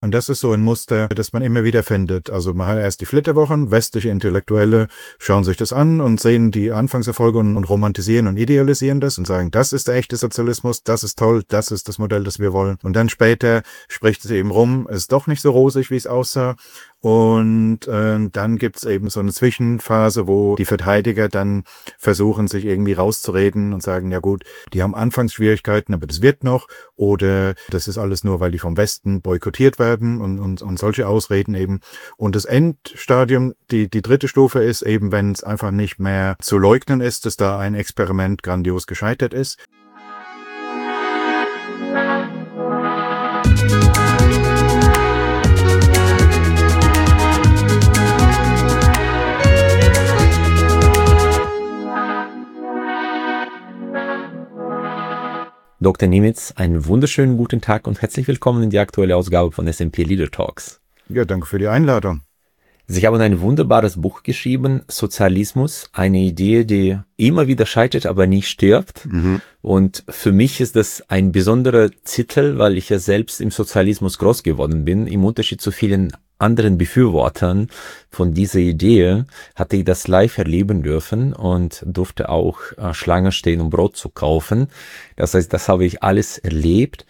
Und das ist so ein Muster, das man immer wieder findet. Also man hat erst die Flitterwochen, westliche Intellektuelle schauen sich das an und sehen die Anfangserfolge und romantisieren und idealisieren das und sagen, das ist der echte Sozialismus, das ist toll, das ist das Modell, das wir wollen. Und dann später spricht es eben rum, es ist doch nicht so rosig, wie es aussah. Und dann gibt's eben so eine Zwischenphase, wo die Verteidiger dann versuchen, sich irgendwie rauszureden und sagen, ja gut, die haben Anfangsschwierigkeiten, aber das wird noch. Oder das ist alles nur, weil die vom Westen boykottiert werden und solche Ausreden eben. Und das Endstadium, die dritte Stufe ist eben, wenn es einfach nicht mehr zu leugnen ist, dass da ein Experiment grandios gescheitert ist. Dr. Nimitz, einen wunderschönen guten Tag und herzlich willkommen in die aktuelle Ausgabe von SMP Leader Talks. Ja, danke für die Einladung. Sie haben ein wunderbares Buch geschrieben, Sozialismus, eine Idee, die immer wieder scheitert, aber nie stirbt. Und für mich ist das ein besonderer Titel, weil ich ja selbst im Sozialismus groß geworden bin. Im Unterschied zu vielen anderen Befürwortern von dieser Idee hatte ich das live erleben dürfen und durfte auch Schlange stehen, um Brot zu kaufen. Das heißt, das habe ich alles erlebt.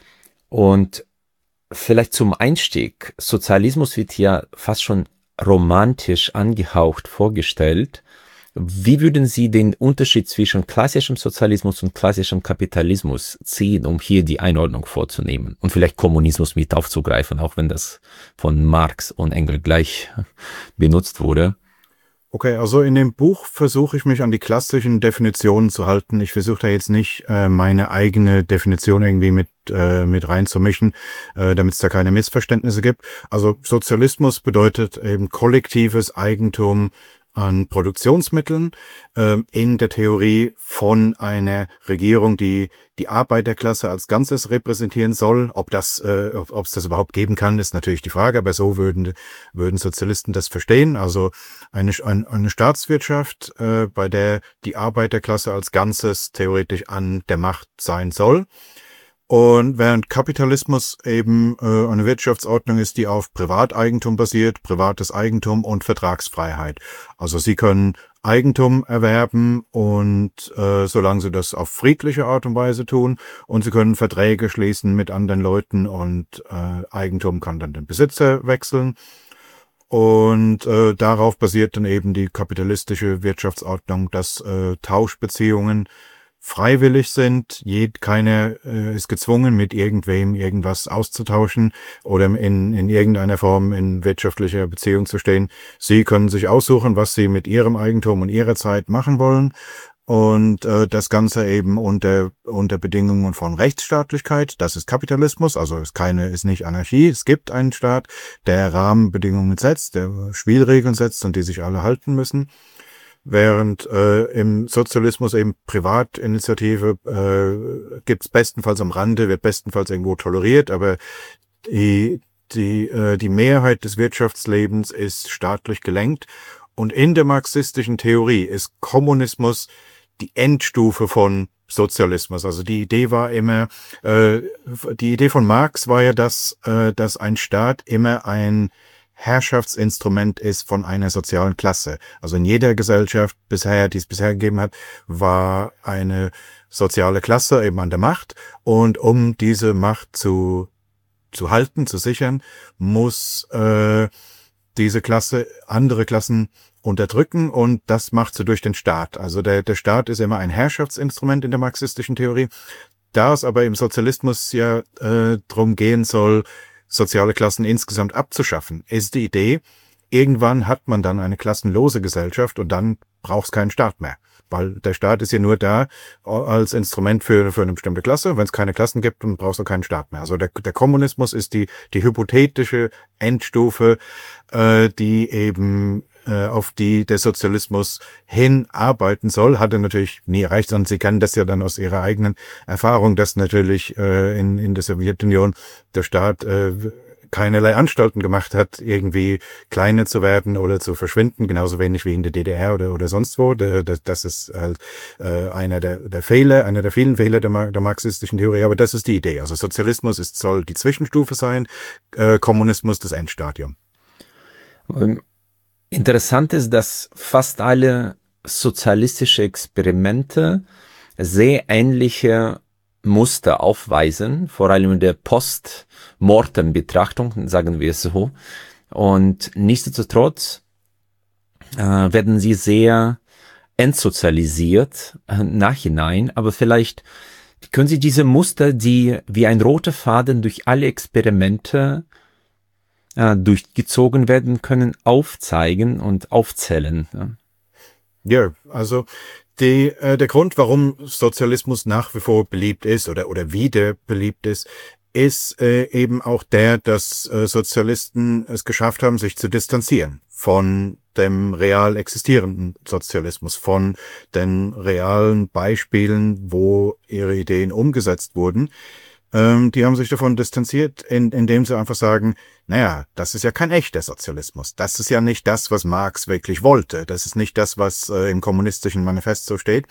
Und vielleicht zum Einstieg, Sozialismus wird ja fast schon romantisch angehaucht vorgestellt. Wie würden Sie den Unterschied zwischen klassischem Sozialismus und klassischem Kapitalismus ziehen, um hier die Einordnung vorzunehmen und vielleicht Kommunismus mit aufzugreifen, auch wenn das von Marx und Engels gleich benutzt wurde? Okay, also in dem Buch versuche ich mich an die klassischen Definitionen zu halten. Ich versuche da jetzt nicht meine eigene Definition irgendwie mit reinzumischen, damit es da keine Missverständnisse gibt. Also Sozialismus bedeutet eben kollektives Eigentum an Produktionsmitteln, in der Theorie von einer Regierung, die die Arbeiterklasse als Ganzes repräsentieren soll. Ob es das überhaupt geben kann, ist natürlich die Frage, aber so würden Sozialisten das verstehen. Also eine Staatswirtschaft, bei der die Arbeiterklasse als Ganzes theoretisch an der Macht sein soll. Und während Kapitalismus eben eine Wirtschaftsordnung ist, die auf Privateigentum basiert, privates Eigentum und Vertragsfreiheit. Also Sie können Eigentum erwerben und solange Sie das auf friedliche Art und Weise tun, und Sie können Verträge schließen mit anderen Leuten und Eigentum kann dann den Besitzer wechseln. Und darauf basiert dann eben die kapitalistische Wirtschaftsordnung, dass Tauschbeziehungen freiwillig sind. Keiner ist gezwungen, mit irgendwem irgendwas auszutauschen oder in irgendeiner Form in wirtschaftlicher Beziehung zu stehen. Sie können sich aussuchen, was Sie mit Ihrem Eigentum und Ihrer Zeit machen wollen. Und das Ganze eben unter Bedingungen von Rechtsstaatlichkeit. Das ist Kapitalismus, also ist nicht Anarchie. Es gibt einen Staat, der Rahmenbedingungen setzt, der Spielregeln setzt und die sich alle halten müssen. Während im Sozialismus eben Privatinitiative gibt's bestenfalls am Rande, wird bestenfalls irgendwo toleriert, aber die Mehrheit des Wirtschaftslebens ist staatlich gelenkt. Und in der marxistischen Theorie ist Kommunismus die Endstufe von Sozialismus. Also die Idee von Marx war ja, dass ein Staat immer ein Herrschaftsinstrument ist von einer sozialen Klasse. Also in jeder Gesellschaft die es bisher gegeben hat, war eine soziale Klasse eben an der Macht. Und um diese Macht zu halten, zu sichern, muss diese Klasse andere Klassen unterdrücken, und das macht sie durch den Staat. Also der Staat ist immer ein Herrschaftsinstrument in der marxistischen Theorie. Da es aber im Sozialismus ja drum gehen soll, soziale Klassen insgesamt abzuschaffen, ist die Idee, irgendwann hat man dann eine klassenlose Gesellschaft und dann braucht es keinen Staat mehr. Weil der Staat ist ja nur da als Instrument für eine bestimmte Klasse. Wenn es keine Klassen gibt, dann brauchst du keinen Staat mehr. Also der Kommunismus ist die hypothetische Endstufe, die eben auf die der Sozialismus hinarbeiten soll. Hat er natürlich nie erreicht, sondern Sie kennen das ja dann aus Ihrer eigenen Erfahrung, dass natürlich in der Sowjetunion der Staat keinerlei Anstalten gemacht hat, irgendwie kleiner zu werden oder zu verschwinden, genauso wenig wie in der DDR oder sonst wo. Das ist halt einer der Fehler, einer der vielen Fehler der marxistischen Theorie, aber das ist die Idee. Also Sozialismus soll die Zwischenstufe sein, Kommunismus das Endstadium. Interessant ist, dass fast alle sozialistische Experimente sehr ähnliche Muster aufweisen, vor allem in der Post-Mortem-Betrachtung, sagen wir es so. Und nichtsdestotrotz werden sie sehr entsozialisiert nachhinein, aber vielleicht können Sie diese Muster, die wie ein roter Faden durch alle Experimente durchgezogen werden können, aufzeigen und aufzählen. Ja, also der Grund, warum Sozialismus nach wie vor beliebt ist oder wieder beliebt ist eben auch der, dass Sozialisten es geschafft haben, sich zu distanzieren von dem real existierenden Sozialismus, von den realen Beispielen, wo ihre Ideen umgesetzt wurden. Die haben sich davon distanziert, indem sie einfach sagen, naja, das ist ja kein echter Sozialismus. Das ist ja nicht das, was Marx wirklich wollte. Das ist nicht das, was im kommunistischen Manifest so steht.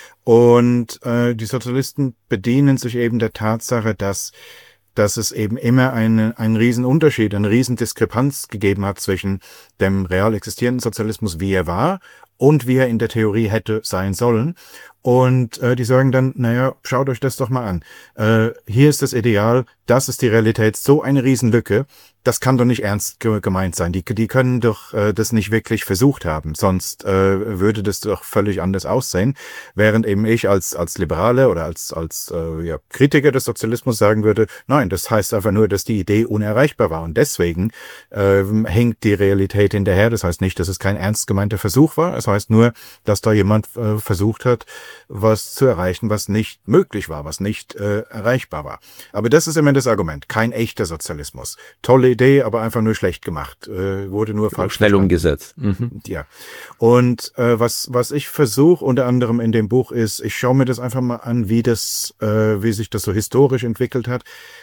Und die Sozialisten bedienen sich eben der Tatsache, dass es eben immer einen riesen Unterschied, eine riesen Diskrepanz gegeben hat zwischen dem real existierenden Sozialismus, wie er war, und wie er in der Theorie hätte sein sollen. Und die sagen dann, naja, schaut euch das doch mal an. Hier ist das Ideal, das ist die Realität, so eine Riesenlücke. Das kann doch nicht ernst gemeint sein. Die können doch das nicht wirklich versucht haben, sonst würde das doch völlig anders aussehen. Während eben ich als Liberale oder als Kritiker des Sozialismus sagen würde, nein, das heißt einfach nur, dass die Idee unerreichbar war und deswegen hängt die Realität hinterher. Das heißt nicht, dass es kein ernst gemeinter Versuch war. Es heißt nur, dass da jemand versucht hat, was zu erreichen, was nicht möglich war, was nicht erreichbar war. Aber das ist immer das Argument. Kein echter Sozialismus. Tolle Idee, aber einfach nur schlecht gemacht. Wurde nur falsch schnell verstanden. Umgesetzt. Mhm. Ja. Und was ich versuche unter anderem in dem Buch ist, ich schaue mir das einfach mal an, wie sich das so historisch entwickelt hat,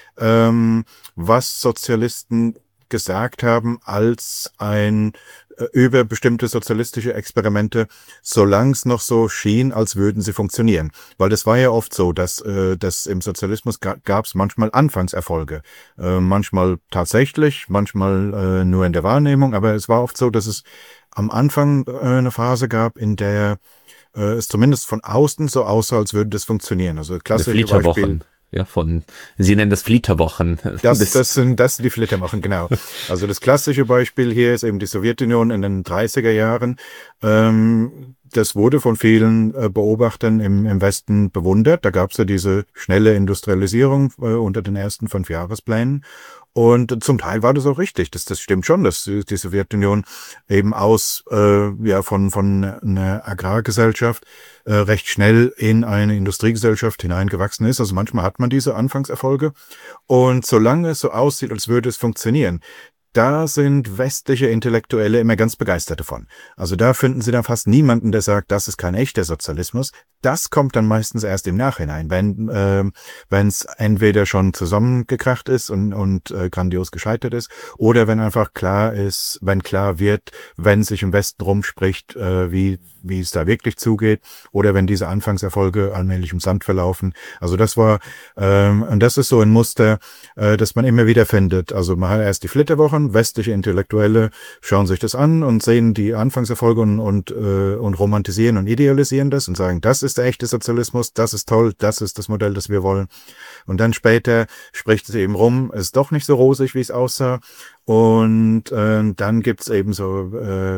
was Sozialisten gesagt haben als über bestimmte sozialistische Experimente, solange es noch so schien, als würden sie funktionieren. Weil das war ja oft so, dass im Sozialismus gab es manchmal Anfangserfolge. Manchmal tatsächlich, manchmal nur in der Wahrnehmung, aber es war oft so, dass es am Anfang eine Phase gab, in der es zumindest von außen so aussah, als würde das funktionieren. Also klassische Beispiel. Ja, Sie nennen das Flitterwochen. Das sind die Flitterwochen, genau. Also das klassische Beispiel hier ist eben die Sowjetunion in den 30er Jahren. Das wurde von vielen Beobachtern im Westen bewundert. Da gab es ja diese schnelle Industrialisierung unter den ersten 5 Jahresplänen. Und zum Teil war das auch richtig. Das stimmt schon, dass die Sowjetunion eben von einer Agrargesellschaft recht schnell in eine Industriegesellschaft hineingewachsen ist. Also manchmal hat man diese Anfangserfolge. Und solange es so aussieht, als würde es funktionieren, da sind westliche Intellektuelle immer ganz begeistert davon. Also da finden Sie dann fast niemanden, der sagt, das ist kein echter Sozialismus. Das kommt dann meistens erst im Nachhinein, wenn es entweder schon zusammengekracht ist und grandios gescheitert ist, oder wenn einfach klar wird, wenn sich im Westen rumspricht, wie es da wirklich zugeht, oder wenn diese Anfangserfolge allmählich im Sand verlaufen. Also das war, und das ist so ein Muster, das man immer wieder findet. Also man hat erst die Flitterwochen, westliche Intellektuelle schauen sich das an und sehen die Anfangserfolge und romantisieren und idealisieren das und sagen, das ist der echte Sozialismus, das ist toll, das ist das Modell, das wir wollen. Und dann später spricht es eben rum, es ist doch nicht so rosig, wie es aussah. Und dann gibt's eben so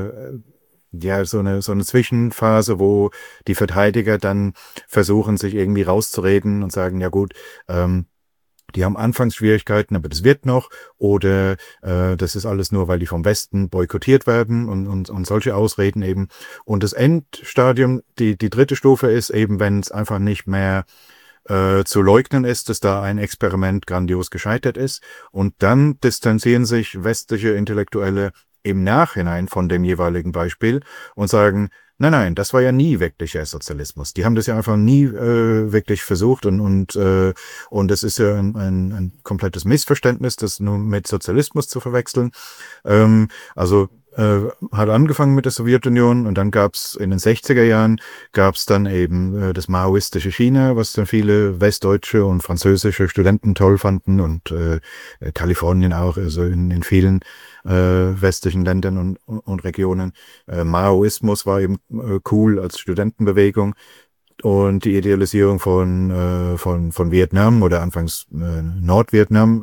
eine Zwischenphase, wo die Verteidiger dann versuchen, sich irgendwie rauszureden und sagen, ja gut, die haben Anfangsschwierigkeiten, aber das wird noch, oder das ist alles nur, weil die vom Westen boykottiert werden und solche Ausreden eben. Und das Endstadium, die dritte Stufe ist eben, wenn es einfach nicht mehr zu leugnen ist, dass da ein Experiment grandios gescheitert ist. Und dann distanzieren sich westliche Intellektuelle im Nachhinein von dem jeweiligen Beispiel und sagen, Nein, das war ja nie wirklicher Sozialismus. Die haben das ja einfach nie wirklich versucht und es ist ja ein komplettes Missverständnis, das nur mit Sozialismus zu verwechseln. Also hat angefangen mit der Sowjetunion und dann gab's in den 60er Jahren gab's dann eben das maoistische China, was dann viele westdeutsche und französische Studenten toll fanden und Kalifornien auch, also in vielen westlichen Ländern und Regionen. Maoismus war eben cool als Studentenbewegung und die Idealisierung von Vietnam oder anfangs Nordvietnam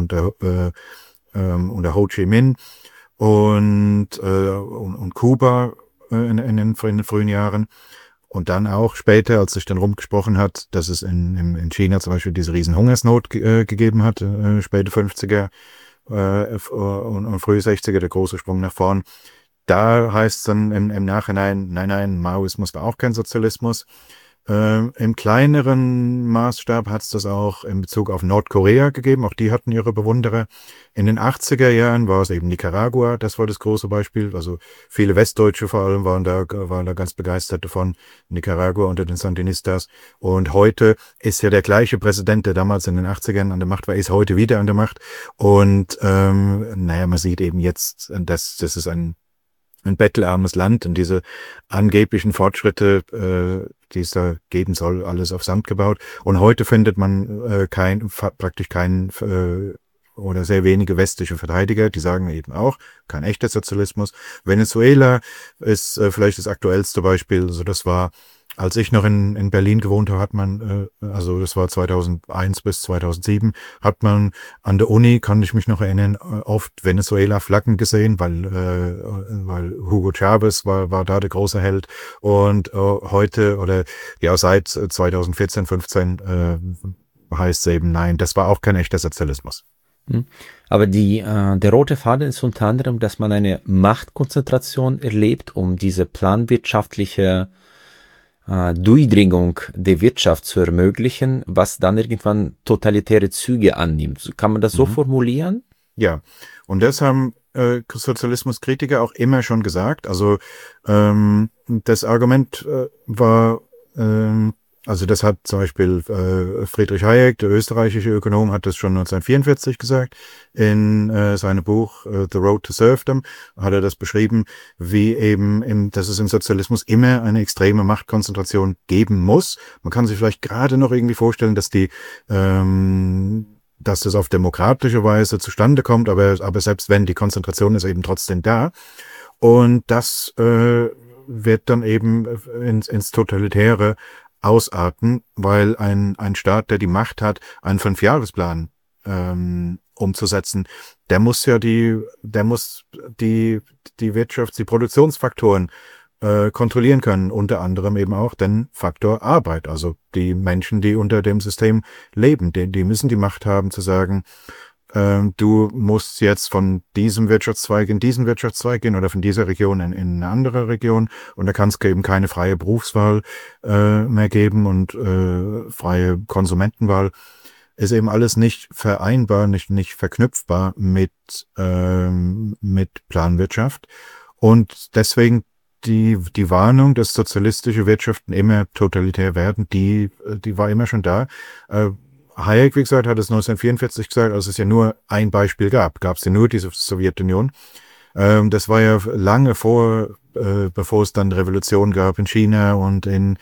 unter Ho Chi Minh und Kuba in den frühen Jahren. Und dann auch später, als sich dann rumgesprochen hat, dass es in China zum Beispiel diese riesen Hungersnot gegeben hat, späte 50er und frühe 60er, der große Sprung nach vorn. Da heißt es dann im Nachhinein, nein, Maoismus war auch kein Sozialismus. Im kleineren Maßstab hat es das auch in Bezug auf Nordkorea gegeben. Auch die hatten ihre Bewunderer. In den 80er Jahren war es eben Nicaragua. Das war das große Beispiel. Also viele Westdeutsche vor allem waren da ganz begeistert davon. Nicaragua unter den Sandinistas. Und heute ist ja der gleiche Präsident, der damals in den 80ern an der Macht war, ist heute wieder an der Macht. Und man sieht eben jetzt, dass das ist ein bettelarmes Land und diese angeblichen Fortschritte, die es da geben soll, alles auf Sand gebaut. Und heute findet man praktisch keinen oder sehr wenige westliche Verteidiger, die sagen eben auch, kein echter Sozialismus. Venezuela ist vielleicht das aktuellste Beispiel. Also das war, als ich noch in Berlin gewohnt habe, hat man, also das war 2001 bis 2007, hat man an der Uni, kann ich mich noch erinnern, oft Venezuela-Flaggen gesehen, weil Hugo Chavez war da der große Held. Und heute oder ja seit 2014, 15 heißt es eben, nein, das war auch kein echter Sozialismus. Aber der rote Faden ist unter anderem, dass man eine Machtkonzentration erlebt, um diese planwirtschaftliche Durchdringung der Wirtschaft zu ermöglichen, was dann irgendwann totalitäre Züge annimmt. Kann man das so formulieren? Ja, und das haben Sozialismuskritiker auch immer schon gesagt. Also das Argument war, also das hat zum Beispiel Friedrich Hayek, der österreichische Ökonom, hat das schon 1944 gesagt. In seinem Buch The Road to Serfdom hat er das beschrieben, wie eben, dass es im Sozialismus immer eine extreme Machtkonzentration geben muss. Man kann sich vielleicht gerade noch irgendwie vorstellen, dass das auf demokratische Weise zustande kommt, aber selbst wenn, die Konzentration ist eben trotzdem da. Und das wird dann eben ins Totalitäre ausarten, weil ein Staat, der die Macht hat, einen 5-Jahresplan umzusetzen, der muss die Wirtschafts-, die Produktionsfaktoren kontrollieren können, unter anderem eben auch den Faktor Arbeit. Also die Menschen, die unter dem System leben, die müssen die Macht haben zu sagen, du musst jetzt von diesem Wirtschaftszweig in diesen Wirtschaftszweig gehen oder von dieser Region in eine andere Region und da kann es eben keine freie Berufswahl mehr geben und freie Konsumentenwahl. Ist eben alles nicht vereinbar, nicht verknüpfbar mit Planwirtschaft und deswegen die Warnung, dass sozialistische Wirtschaften immer totalitär werden, die war immer schon da. Hayek, wie gesagt, hat es 1944 gesagt, als es ja nur ein Beispiel gab es ja nur diese Sowjetunion. Das war ja lange bevor es dann Revolution gab in China und in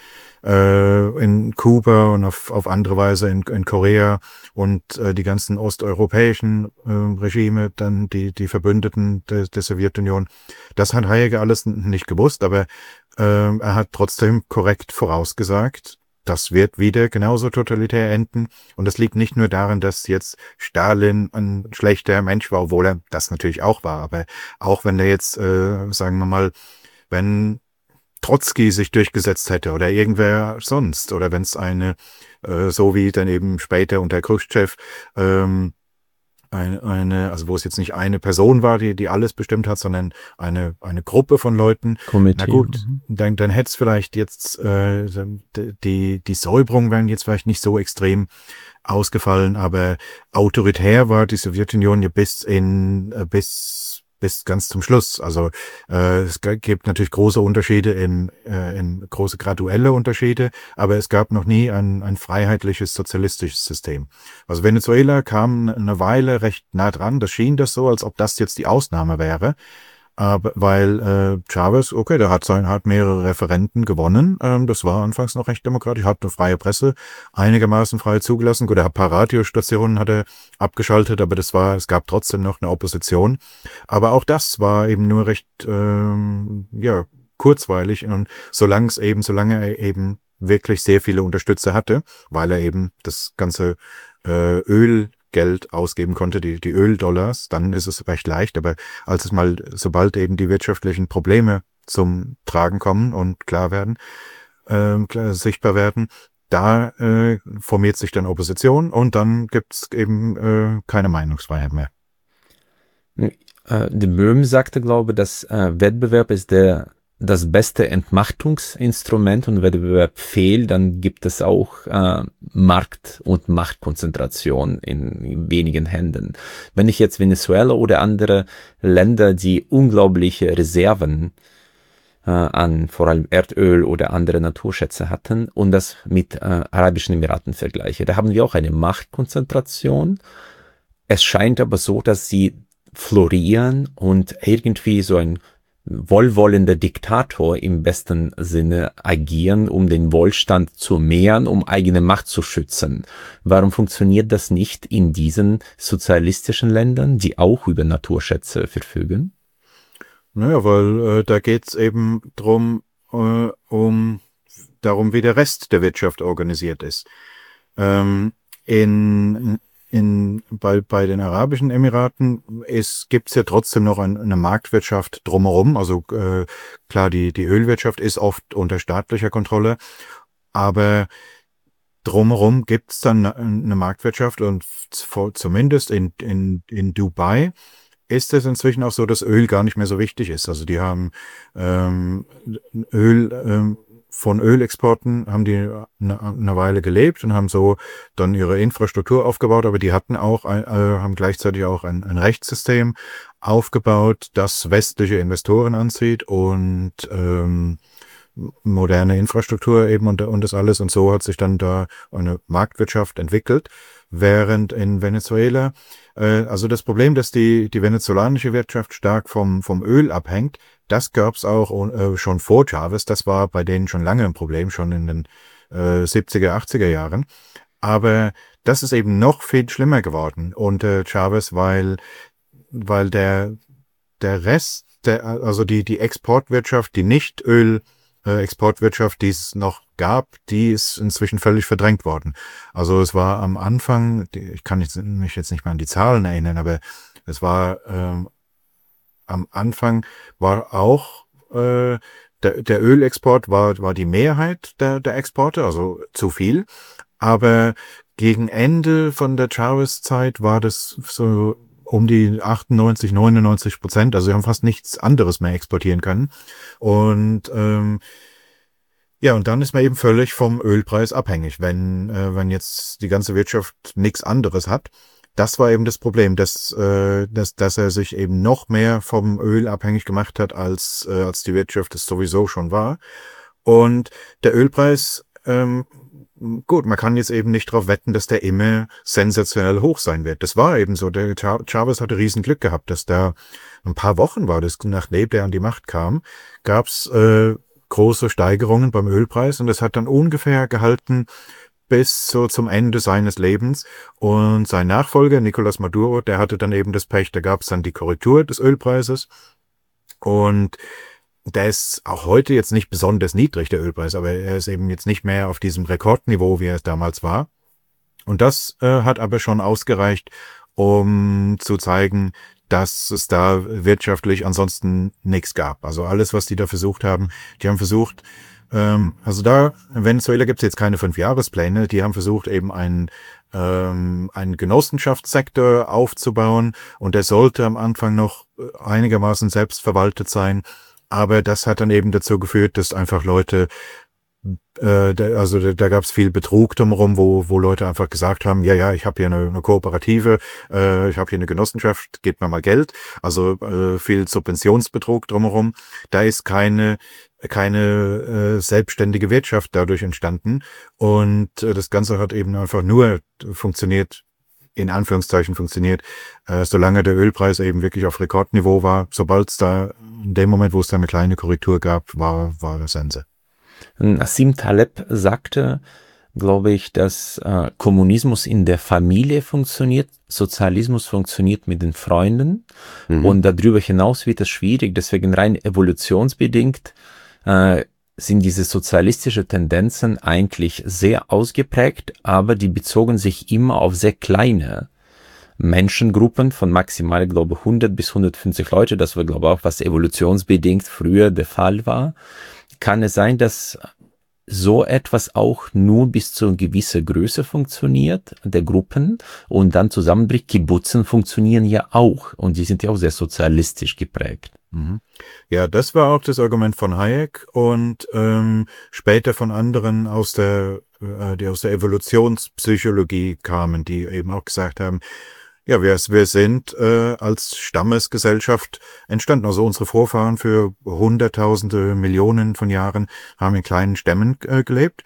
Kuba und auf andere Weise in Korea und die ganzen osteuropäischen Regime, dann die Verbündeten der Sowjetunion. Das hat Hayek alles nicht gewusst, aber er hat trotzdem korrekt vorausgesagt, das wird wieder genauso totalitär enden. Und das liegt nicht nur daran, dass jetzt Stalin ein schlechter Mensch war, obwohl er das natürlich auch war. Aber auch wenn er jetzt, sagen wir mal, wenn Trotzki sich durchgesetzt hätte oder irgendwer sonst oder wenn es so wie dann eben später unter Khrushchev, also wo es jetzt nicht eine Person war, die alles bestimmt hat, sondern eine Gruppe von Leuten. Komitee. Na gut, dann hätte es vielleicht jetzt, die Säuberungen wären jetzt vielleicht nicht so extrem ausgefallen, aber autoritär war die Sowjetunion ja bis bis ganz zum Schluss. Also es gibt natürlich große Unterschiede in große graduelle Unterschiede, aber es gab noch nie ein freiheitliches sozialistisches System. Also Venezuela kam eine Weile recht nah dran. Das schien das so, als ob das jetzt die Ausnahme wäre. Aber weil Chavez, okay, der hat mehrere Referenden gewonnen. Das war anfangs noch recht demokratisch, hat eine freie Presse einigermaßen frei zugelassen. Gut, ein paar Radiostationen hat er abgeschaltet, aber es gab trotzdem noch eine Opposition. Aber auch das war eben nur recht kurzweilig und solange er eben wirklich sehr viele Unterstützer hatte, weil er eben das ganze Ölgeld ausgeben konnte, die Öldollars, dann ist es recht leicht. Aber sobald eben die wirtschaftlichen Probleme zum Tragen kommen und sichtbar werden, da formiert sich dann Opposition und dann gibt's eben keine Meinungsfreiheit mehr. De Boom sagte, glaube ich, dass Wettbewerb ist das beste Entmachtungsinstrument, und wenn Wettbewerb fehlt, dann gibt es auch Markt- und Machtkonzentration in wenigen Händen. Wenn ich jetzt Venezuela oder andere Länder, die unglaubliche Reserven an vor allem Erdöl oder andere Naturschätze hatten und das mit Arabischen Emiraten vergleiche, da haben wir auch eine Machtkonzentration. Es scheint aber so, dass sie florieren und irgendwie so ein wohlwollender Diktator im besten Sinne agieren, um den Wohlstand zu mehren, um eigene Macht zu schützen. Warum funktioniert das nicht in diesen sozialistischen Ländern, die auch über Naturschätze verfügen? Naja, weil da geht's eben darum, wie der Rest der Wirtschaft organisiert ist. Bei den Arabischen Emiraten gibt's ja trotzdem noch eine Marktwirtschaft drumherum. Also klar, die Ölwirtschaft ist oft unter staatlicher Kontrolle, aber drumherum gibt's dann eine Marktwirtschaft, und zumindest in Dubai ist es inzwischen auch so, dass Öl gar nicht mehr so wichtig ist. Also die haben von Ölexporten haben die eine Weile gelebt und haben so dann ihre Infrastruktur aufgebaut, aber die haben gleichzeitig auch ein Rechtssystem aufgebaut, das westliche Investoren anzieht und moderne Infrastruktur eben und das alles. Und so hat sich dann da eine Marktwirtschaft entwickelt, während in Venezuela, also das Problem, dass die venezolanische Wirtschaft stark vom Öl abhängt, das gab's auch schon vor Chavez. Das war bei denen schon lange ein Problem, schon in den 70er, 80er Jahren. Aber das ist eben noch viel schlimmer geworden unter Chavez, weil der Rest, also die Exportwirtschaft, die Nicht-Öl-Exportwirtschaft, die es noch gab, die ist inzwischen völlig verdrängt worden. Also es war am Anfang, ich kann mich jetzt nicht mehr an die Zahlen erinnern, aber es war am Anfang war auch der Ölexport war die Mehrheit der Exporte, also zu viel. Aber gegen Ende von der Chavez-Zeit war das so um die 98, 99%. Also sie haben fast nichts anderes mehr exportieren können. Und und dann ist man eben völlig vom Ölpreis abhängig, wenn jetzt die ganze Wirtschaft nichts anderes hat. Das war eben das Problem, dass er sich eben noch mehr vom Öl abhängig gemacht hat, als die Wirtschaft es sowieso schon war. Und der Ölpreis, gut, man kann jetzt eben nicht darauf wetten, dass der immer sensationell hoch sein wird. Das war eben so. Der Chavez hatte riesen Glück gehabt, dass da ein paar Wochen war das, nachdem der an die Macht kam, gab's große Steigerungen beim Ölpreis, und das hat dann ungefähr gehalten bis so zum Ende seines Lebens. Und sein Nachfolger, Nicolás Maduro, der hatte dann eben das Pech, da gab es dann die Korrektur des Ölpreises. Und der ist auch heute jetzt nicht besonders niedrig, der Ölpreis, aber er ist eben jetzt nicht mehr auf diesem Rekordniveau, wie er es damals war. Und das hat aber schon ausgereicht, um zu zeigen, dass es da wirtschaftlich ansonsten nichts gab. Also alles, was die da versucht haben, die haben versucht, also da, in Venezuela gibt es jetzt keine 5-Jahrespläne, die haben versucht, eben einen Genossenschaftssektor aufzubauen, und der sollte am Anfang noch einigermaßen selbstverwaltet sein, aber das hat dann eben dazu geführt, dass einfach Leute Da gab es viel Betrug drumherum, wo Leute einfach gesagt haben, ja, ich habe hier eine Kooperative, ich habe hier eine Genossenschaft, gebt mir mal Geld. Also viel Subventionsbetrug drumherum. Da ist keine selbstständige Wirtschaft dadurch entstanden. Und das Ganze hat eben einfach nur funktioniert, in Anführungszeichen funktioniert, solange der Ölpreis eben wirklich auf Rekordniveau war. Sobald es da, in dem Moment, wo es da eine kleine Korrektur gab, war das Sense. Nassim Taleb sagte, glaube ich, dass Kommunismus in der Familie funktioniert, Sozialismus funktioniert mit den Freunden und darüber hinaus wird es schwierig, deswegen rein evolutionsbedingt sind diese sozialistische Tendenzen eigentlich sehr ausgeprägt, aber die bezogen sich immer auf sehr kleine Menschengruppen von maximal, glaube ich, 100 bis 150 Leute. Das war, glaube ich, auch was evolutionsbedingt früher der Fall war. Kann es sein, dass so etwas auch nur bis zu einer gewissen Größe funktioniert, der Gruppen, und dann zusammenbricht? Kibbutzen funktionieren ja auch und die sind ja auch sehr sozialistisch geprägt. Ja, das war auch das Argument von Hayek und später von anderen die aus der Evolutionspsychologie kamen, die eben auch gesagt haben, ja, wir sind als Stammesgesellschaft entstanden. Also unsere Vorfahren für Hunderttausende, Millionen von Jahren haben in kleinen Stämmen gelebt.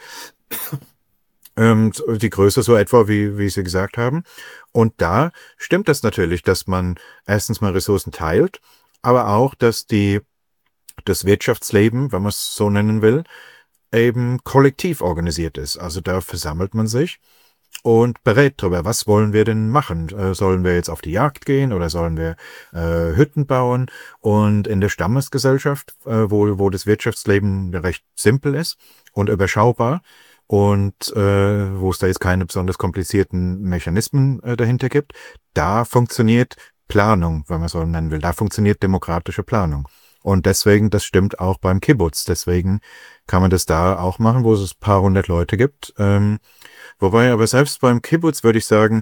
Die Größe so etwa, wie Sie gesagt haben. Und da stimmt das natürlich, dass man erstens mal Ressourcen teilt, aber auch, dass das Wirtschaftsleben, wenn man es so nennen will, eben kollektiv organisiert ist. Also da versammelt man sich und berät darüber, was wollen wir denn machen? Sollen wir jetzt auf die Jagd gehen oder sollen wir Hütten bauen? Und in der Stammesgesellschaft, wo das Wirtschaftsleben recht simpel ist und überschaubar und wo es da jetzt keine besonders komplizierten Mechanismen dahinter gibt, da funktioniert Planung, wenn man so nennen will. Da funktioniert demokratische Planung. Und deswegen, das stimmt auch beim Kibbutz. Deswegen kann man das da auch machen, wo es ein paar hundert Leute gibt. Wobei aber selbst beim Kibbutz würde ich sagen,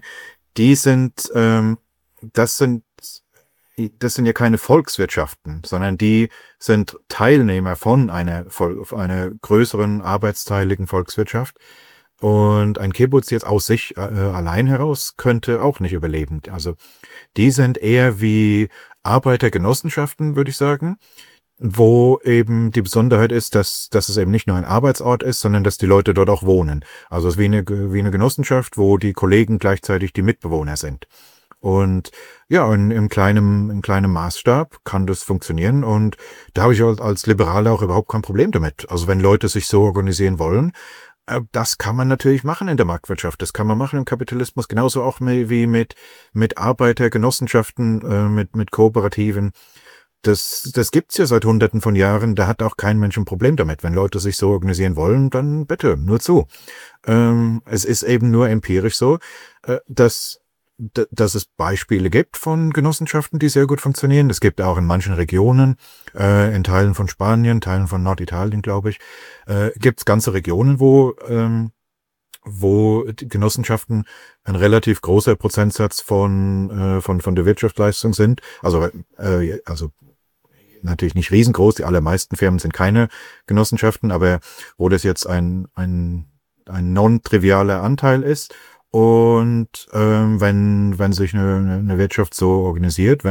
das sind ja keine Volkswirtschaften, sondern die sind Teilnehmer von einer größeren arbeitsteiligen Volkswirtschaft. Und ein Kibbutz jetzt aus sich allein heraus könnte auch nicht überleben. Also die sind eher wie Arbeitergenossenschaften, würde ich sagen, wo eben die Besonderheit ist, dass es eben nicht nur ein Arbeitsort ist, sondern dass die Leute dort auch wohnen. Also es ist wie eine Genossenschaft, wo die Kollegen gleichzeitig die Mitbewohner sind. Und ja, im kleinen Maßstab kann das funktionieren und da habe ich als Liberaler auch überhaupt kein Problem damit. Also wenn Leute sich so organisieren wollen, das kann man natürlich machen in der Marktwirtschaft. Das kann man machen im Kapitalismus, genauso auch wie mit Arbeitergenossenschaften, mit Kooperativen. Das gibt's ja seit Hunderten von Jahren. Da hat auch kein Mensch ein Problem damit. Wenn Leute sich so organisieren wollen, dann bitte, nur zu. Es ist eben nur empirisch so, dass es Beispiele gibt von Genossenschaften, die sehr gut funktionieren. Es gibt auch in manchen Regionen, in Teilen von Spanien, Teilen von Norditalien, glaube ich, gibt es ganze Regionen, wo die Genossenschaften ein relativ großer Prozentsatz von der Wirtschaftsleistung sind. Also natürlich nicht riesengroß, die allermeisten Firmen sind keine Genossenschaften, aber wo das jetzt ein non-trivialer Anteil ist. Und wenn sich eine Wirtschaft so organisiert,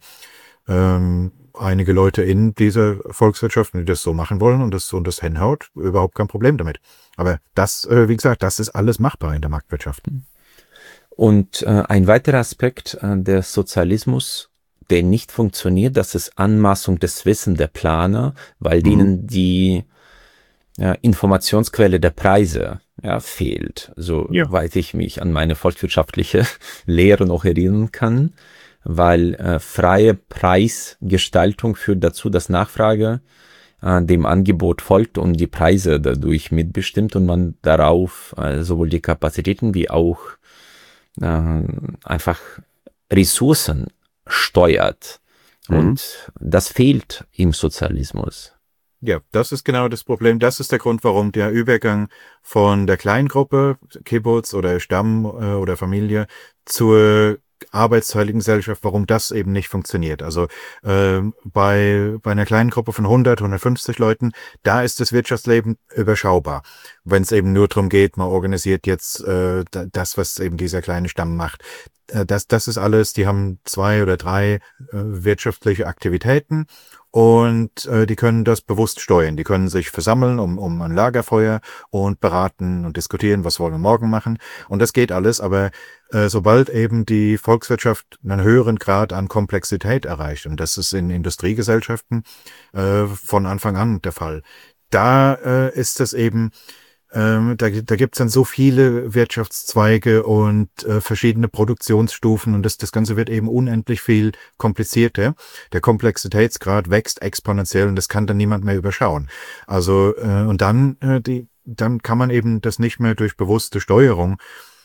einige Leute in dieser Volkswirtschaft, die das so machen wollen und das hinhaut, überhaupt kein Problem damit. Aber das, wie gesagt, das ist alles machbar in der Marktwirtschaft. Und ein weiterer Aspekt des Sozialismus, der nicht funktioniert, das ist Anmaßung des Wissens der Planer, weil denen die Informationsquelle der Preise fehlt, soweit ich mich an meine volkswirtschaftliche Lehre noch erinnern kann, weil freie Preisgestaltung führt dazu, dass Nachfrage dem Angebot folgt und die Preise dadurch mitbestimmt und man darauf sowohl die Kapazitäten wie auch einfach Ressourcen steuert. Und das fehlt im Sozialismus. Ja, das ist genau das Problem. Das ist der Grund, warum der Übergang von der Kleingruppe, Kibbutz oder Stamm oder Familie zur arbeitsteiligen Gesellschaft, warum das eben nicht funktioniert. Also bei einer kleinen Gruppe von 100, 150 Leuten, da ist das Wirtschaftsleben überschaubar. Wenn es eben nur darum geht, man organisiert jetzt das, was eben dieser kleine Stamm macht. Das ist alles, die haben 2 oder 3 wirtschaftliche Aktivitäten und die können das bewusst steuern. Die können sich versammeln um ein Lagerfeuer und beraten und diskutieren, was wollen wir morgen machen. Und das geht alles, aber sobald eben die Volkswirtschaft einen höheren Grad an Komplexität erreicht, und das ist in Industriegesellschaften von Anfang an der Fall, da ist es eben da gibt's dann so viele Wirtschaftszweige und verschiedene Produktionsstufen und das Ganze wird eben unendlich viel komplizierter. Der Komplexitätsgrad wächst exponentiell und das kann dann niemand mehr überschauen. Also und dann kann man eben das nicht mehr durch bewusste Steuerung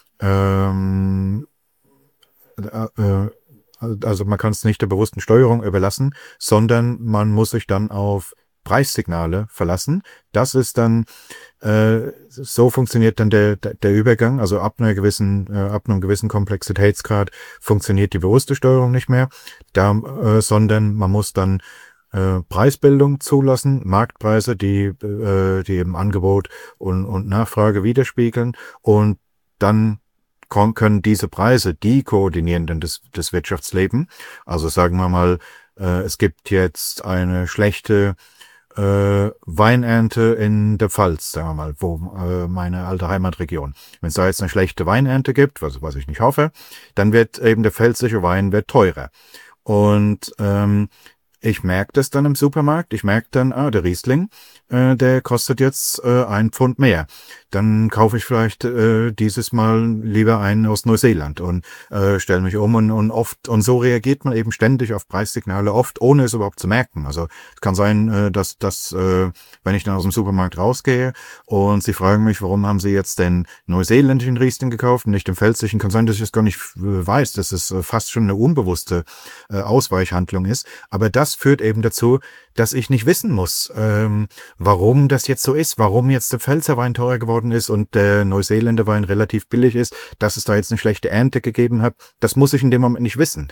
also man kann es nicht der bewussten Steuerung überlassen, sondern man muss sich dann auf Preissignale verlassen. Das ist dann so funktioniert dann der Übergang. Also ab einem gewissen Komplexitätsgrad funktioniert die bewusste Steuerung nicht mehr, sondern man muss dann Preisbildung zulassen, Marktpreise, die eben Angebot und Nachfrage widerspiegeln und dann können diese Preise, die koordinieren dann das Wirtschaftsleben. Also sagen wir mal, es gibt jetzt eine schlechte Weinernte in der Pfalz, sagen wir mal, wo meine alte Heimatregion. Wenn es da jetzt eine schlechte Weinernte gibt, was ich nicht hoffe, dann wird eben der pfälzische Wein teurer. Und ich merke das dann im Supermarkt. Ich merke dann, der Riesling, der kostet jetzt 1 Pfund mehr. Dann kaufe ich vielleicht dieses Mal lieber einen aus Neuseeland und stelle mich um und so reagiert man eben ständig auf Preissignale, oft ohne es überhaupt zu merken. Also es kann sein, dass wenn ich dann aus dem Supermarkt rausgehe und sie fragen mich, warum haben sie jetzt den neuseeländischen Riesling gekauft und nicht den pfälzischen, kann sein, dass ich es gar nicht weiß, dass es fast schon eine unbewusste Ausweichhandlung ist. Aber das führt eben dazu, dass ich nicht wissen muss, warum das jetzt so ist, warum jetzt der Pfälzer Wein teurer geworden ist und der Neuseeländer Wein relativ billig ist, dass es da jetzt eine schlechte Ernte gegeben hat. Das muss ich in dem Moment nicht wissen.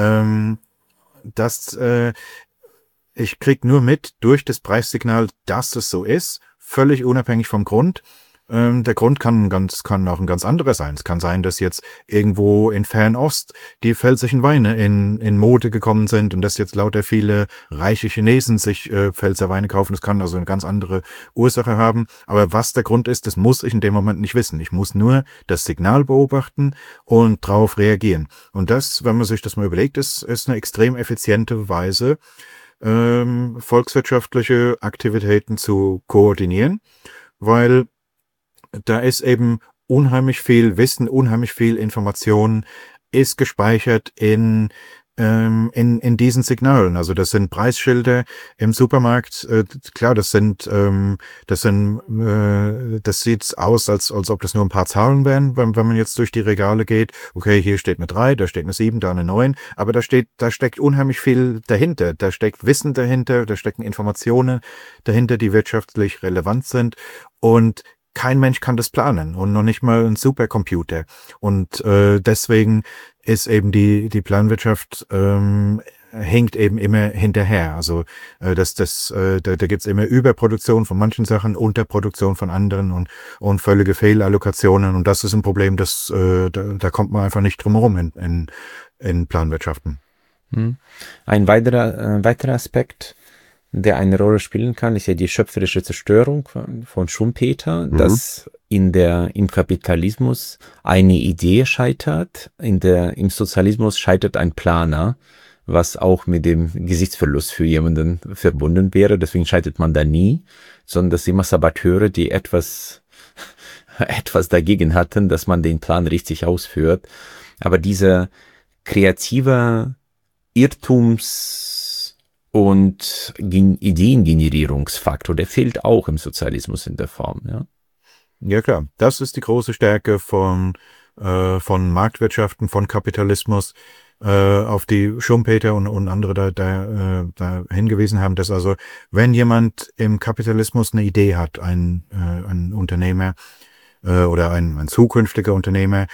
Ich krieg nur mit durch das Preissignal, dass es so ist, völlig unabhängig vom Grund. Der Grund kann auch ein ganz anderer sein. Es kann sein, dass jetzt irgendwo in Fernost die pfälzischen Weine in Mode gekommen sind und dass jetzt lauter viele reiche Chinesen sich Pfälzer Weine kaufen. Das kann also eine ganz andere Ursache haben. Aber was der Grund ist, das muss ich in dem Moment nicht wissen. Ich muss nur das Signal beobachten und darauf reagieren. Und das, wenn man sich das mal überlegt, ist eine extrem effiziente Weise, volkswirtschaftliche Aktivitäten zu koordinieren, weil da ist eben unheimlich viel Wissen, unheimlich viel Information ist gespeichert in diesen Signalen. Also das sind Preisschilder im Supermarkt. Klar, das sieht aus, als ob das nur ein paar Zahlen wären, wenn man jetzt durch die Regale geht. Okay, hier steht eine 3, da steht eine 7, da eine 9. Aber da steckt unheimlich viel dahinter. Da steckt Wissen dahinter, da stecken Informationen dahinter, die wirtschaftlich relevant sind. Und kein Mensch kann das planen und noch nicht mal ein Supercomputer. Und deswegen ist eben die Planwirtschaft hinkt eben immer hinterher. Also da gibt's immer Überproduktion von manchen Sachen, Unterproduktion von anderen und völlige Fehlallokationen. Und das ist ein Problem, da kommt man einfach nicht drum herum in Planwirtschaften. Ein weiterer Aspekt, der eine Rolle spielen kann, ist ja die schöpferische Zerstörung von Schumpeter, dass im Kapitalismus eine Idee scheitert, im Sozialismus scheitert ein Planer, was auch mit dem Gesichtsverlust für jemanden verbunden wäre. Deswegen scheitert man da nie, sondern das sind immer Saboteure, die etwas dagegen hatten, dass man den Plan richtig ausführt. Aber dieser kreative Irrtums- und Ideengenerierungsfaktor, der fehlt auch im Sozialismus in der Form, ja. Ja klar, das ist die große Stärke von Marktwirtschaften, von Kapitalismus, auf die Schumpeter und andere da hingewiesen haben, dass also, wenn jemand im Kapitalismus eine Idee hat, ein Unternehmer oder ein zukünftiger Unternehmer,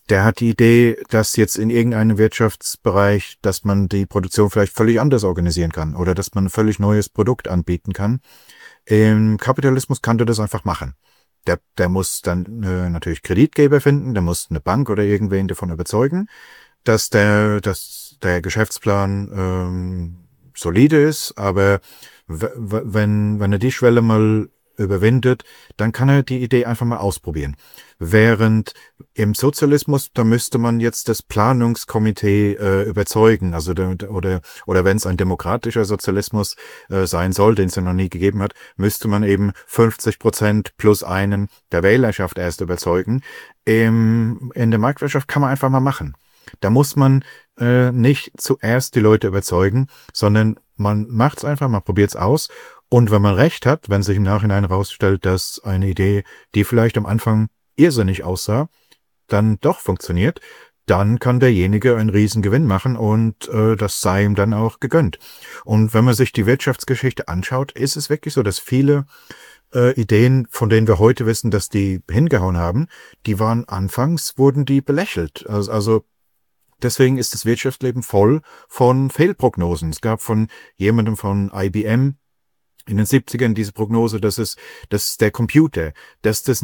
der hat die Idee, dass jetzt in irgendeinem Wirtschaftsbereich, dass man die Produktion vielleicht völlig anders organisieren kann oder dass man ein völlig neues Produkt anbieten kann. Im Kapitalismus kann der das einfach machen. Der muss dann natürlich Kreditgeber finden, der muss eine Bank oder irgendwen davon überzeugen, dass der Geschäftsplan solide ist, aber wenn er die Schwelle mal überwindet, dann kann er die Idee einfach mal ausprobieren. Während im Sozialismus, da müsste man jetzt das Planungskomitee überzeugen, also oder wenn es ein demokratischer Sozialismus sein soll, den es ja noch nie gegeben hat, müsste man eben 50% plus einen der Wählerschaft erst überzeugen. In der Marktwirtschaft kann man einfach mal machen. Da muss man nicht zuerst die Leute überzeugen, sondern man macht's einfach, man probiert's aus. Und wenn man recht hat, wenn sich im Nachhinein herausstellt, dass eine Idee, die vielleicht am Anfang irrsinnig aussah, dann doch funktioniert, dann kann derjenige einen Riesengewinn machen und das sei ihm dann auch gegönnt. Und wenn man sich die Wirtschaftsgeschichte anschaut, ist es wirklich so, dass viele Ideen, von denen wir heute wissen, dass die hingehauen haben, die waren anfangs, wurden die belächelt. Also deswegen ist das Wirtschaftsleben voll von Fehlprognosen. Es gab von jemandem von IBM in den 70ern diese Prognose, dass der Computer, dass das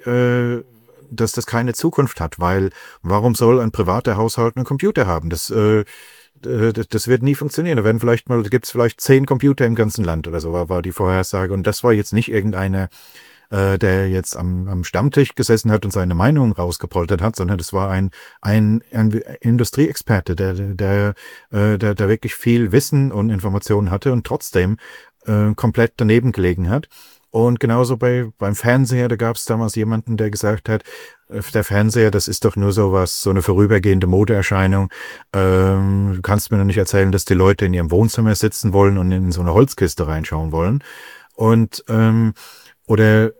keine Zukunft hat, weil warum soll ein privater Haushalt einen Computer haben? Das wird nie funktionieren. Da gibt's vielleicht 10 Computer im ganzen Land oder so, war die Vorhersage. Und das war jetzt nicht irgendeiner, der jetzt am Stammtisch gesessen hat und seine Meinung rausgepoltert hat, sondern das war ein Industrieexperte, der wirklich viel Wissen und Informationen hatte und trotzdem komplett daneben gelegen hat. Und genauso beim Fernseher, da gab es damals jemanden, der gesagt hat, der Fernseher, das ist doch nur so eine vorübergehende Modeerscheinung. Du kannst mir doch nicht erzählen, dass die Leute in ihrem Wohnzimmer sitzen wollen und in so eine Holzkiste reinschauen wollen. Und oder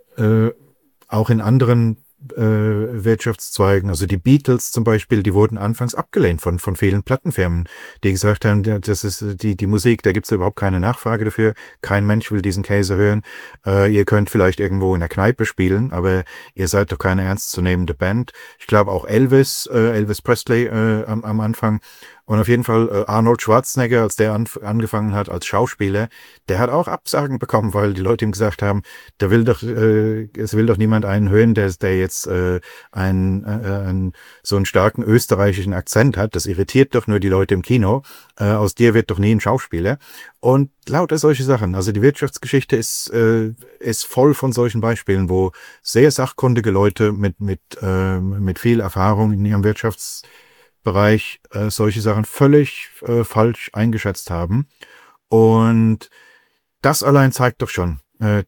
auch in anderen Wirtschaftszweigen, also die Beatles zum Beispiel, die wurden anfangs abgelehnt von vielen Plattenfirmen, die gesagt haben, das ist die Musik, da gibt's überhaupt keine Nachfrage dafür, kein Mensch will diesen Käse hören, ihr könnt vielleicht irgendwo in der Kneipe spielen, aber ihr seid doch keine ernstzunehmende Band. Ich glaube auch Elvis Presley am Anfang. Und auf jeden Fall Arnold Schwarzenegger, als der angefangen hat als Schauspieler, der hat auch Absagen bekommen, weil die Leute ihm gesagt haben, es will doch niemand einen hören, der jetzt so einen starken österreichischen Akzent hat. Das irritiert doch nur die Leute im Kino. Aus dir wird doch nie ein Schauspieler. Und lauter solche Sachen. Also die Wirtschaftsgeschichte ist voll von solchen Beispielen, wo sehr sachkundige Leute mit viel Erfahrung in ihrem Wirtschaftsbereich solche Sachen völlig falsch eingeschätzt haben. Und das allein zeigt doch schon,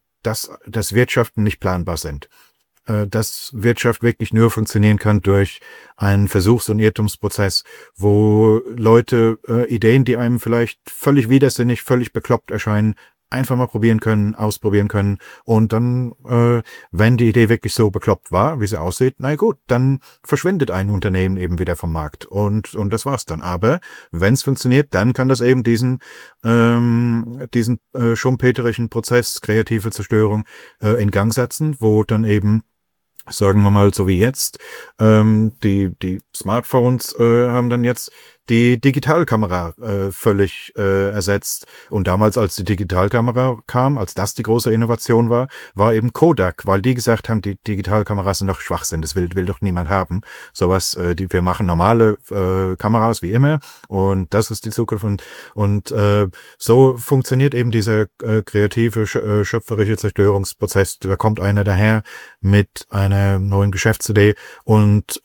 dass Wirtschaften nicht planbar sind. Dass Wirtschaft wirklich nur funktionieren kann durch einen Versuchs- und Irrtumsprozess, wo Leute Ideen, die einem vielleicht völlig widersinnig, völlig bekloppt erscheinen, einfach mal ausprobieren können und dann, wenn die Idee wirklich so bekloppt war, wie sie aussieht, na gut, dann verschwindet ein Unternehmen eben wieder vom Markt und das war's dann. Aber wenn es funktioniert, dann kann das eben diesen schumpeterischen Prozess, kreative Zerstörung in Gang setzen, wo dann eben, sagen wir mal so wie jetzt, die Smartphones haben dann jetzt die Digitalkamera völlig ersetzt. Und damals, als die Digitalkamera kam, als das die große Innovation war eben Kodak, weil die gesagt haben, die Digitalkameras sind doch Schwachsinn, das will doch niemand haben. Sowas, wir machen normale Kameras wie immer und das ist die Zukunft. Und so funktioniert eben dieser kreative, schöpferische Zerstörungsprozess. Da kommt einer daher mit einer neuen Geschäftsidee und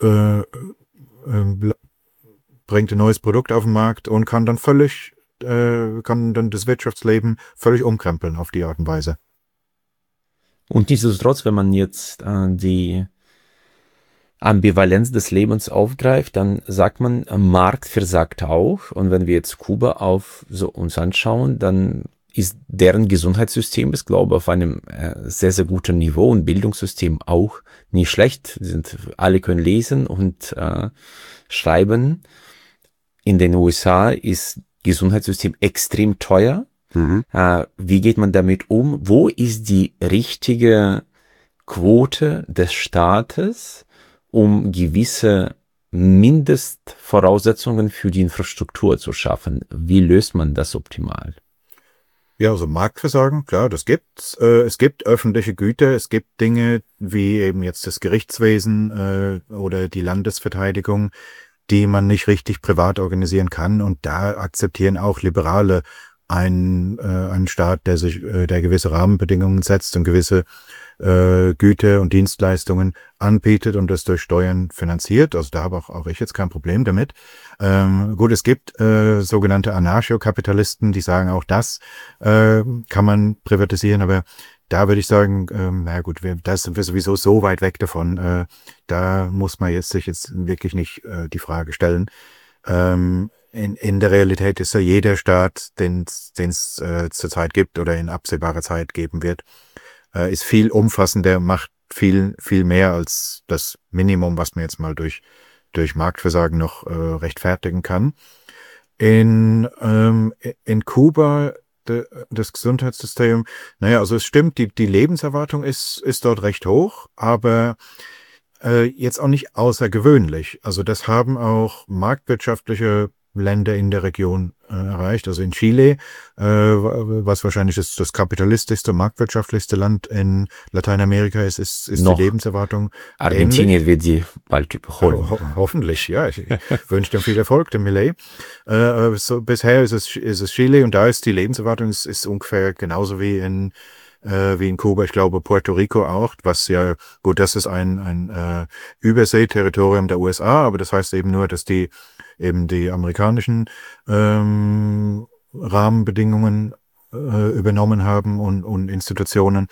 bringt ein neues Produkt auf den Markt und kann dann das Wirtschaftsleben völlig umkrempeln auf die Art und Weise. Und nichtsdestotrotz, wenn man jetzt die Ambivalenz des Lebens aufgreift, dann sagt man, Markt versagt auch. Und wenn wir jetzt Kuba uns anschauen, dann ist deren Gesundheitssystem, ich glaube, auf einem sehr, sehr guten Niveau und Bildungssystem auch nicht schlecht. Alle können lesen und schreiben. In den USA ist Gesundheitssystem extrem teuer. Wie geht man damit um? Wo ist die richtige Quote des Staates, um gewisse Mindestvoraussetzungen für die Infrastruktur zu schaffen. Wie löst man das optimal? Ja, also Marktversagen, klar, das gibt's. Es gibt öffentliche Güter, es gibt Dinge wie eben jetzt das Gerichtswesen oder die Landesverteidigung, die man nicht richtig privat organisieren kann. Und da akzeptieren auch Liberale einen Staat, der gewisse Rahmenbedingungen setzt und gewisse Güter und Dienstleistungen anbietet und das durch Steuern finanziert. Also da habe auch ich jetzt kein Problem damit. Gut, es gibt sogenannte Anarchokapitalisten, die sagen, auch das kann man privatisieren, aber da würde ich sagen, na gut, da sind wir sowieso so weit weg davon. Da muss man sich jetzt wirklich nicht die Frage stellen. In der Realität ist ja jeder Staat, den es zurzeit gibt oder in absehbarer Zeit geben wird, ist viel umfassender, macht viel mehr als das Minimum, was man jetzt mal durch Marktversagen noch rechtfertigen kann. In Kuba das Gesundheitssystem, naja, also es stimmt, die Lebenserwartung ist dort recht hoch, aber jetzt auch nicht außergewöhnlich. Also das haben auch marktwirtschaftliche Länder in der Region erreicht. Also in Chile, was wahrscheinlich das kapitalistischste, marktwirtschaftlichste Land in Lateinamerika ist die Lebenserwartung Argentinien ähnlich. wird sie bald überholen. Hoffentlich, ja. Ich wünsche dem viel Erfolg, dem Millet. Bisher ist es Chile und da ist die Lebenserwartung ist ungefähr genauso wie in Kuba, ich glaube Puerto Rico auch, was ja, gut, das ist ein Überseeterritorium der USA, aber das heißt eben nur, dass die amerikanischen Rahmenbedingungen übernommen haben und Institutionen.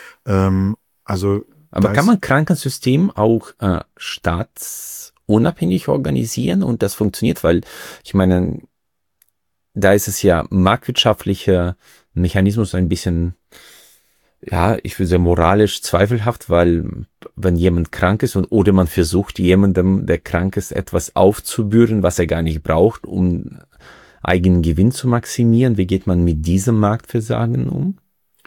Also aber kann man Krankensystem auch staatsunabhängig organisieren und das funktioniert? Weil ich meine, da ist es ja marktwirtschaftlicher Mechanismus ein bisschen, ja, ich würde sagen, moralisch zweifelhaft, weil wenn jemand krank ist oder man versucht, jemandem, der krank ist, etwas aufzubürden, was er gar nicht braucht, um eigenen Gewinn zu maximieren, wie geht man mit diesem Marktversagen um?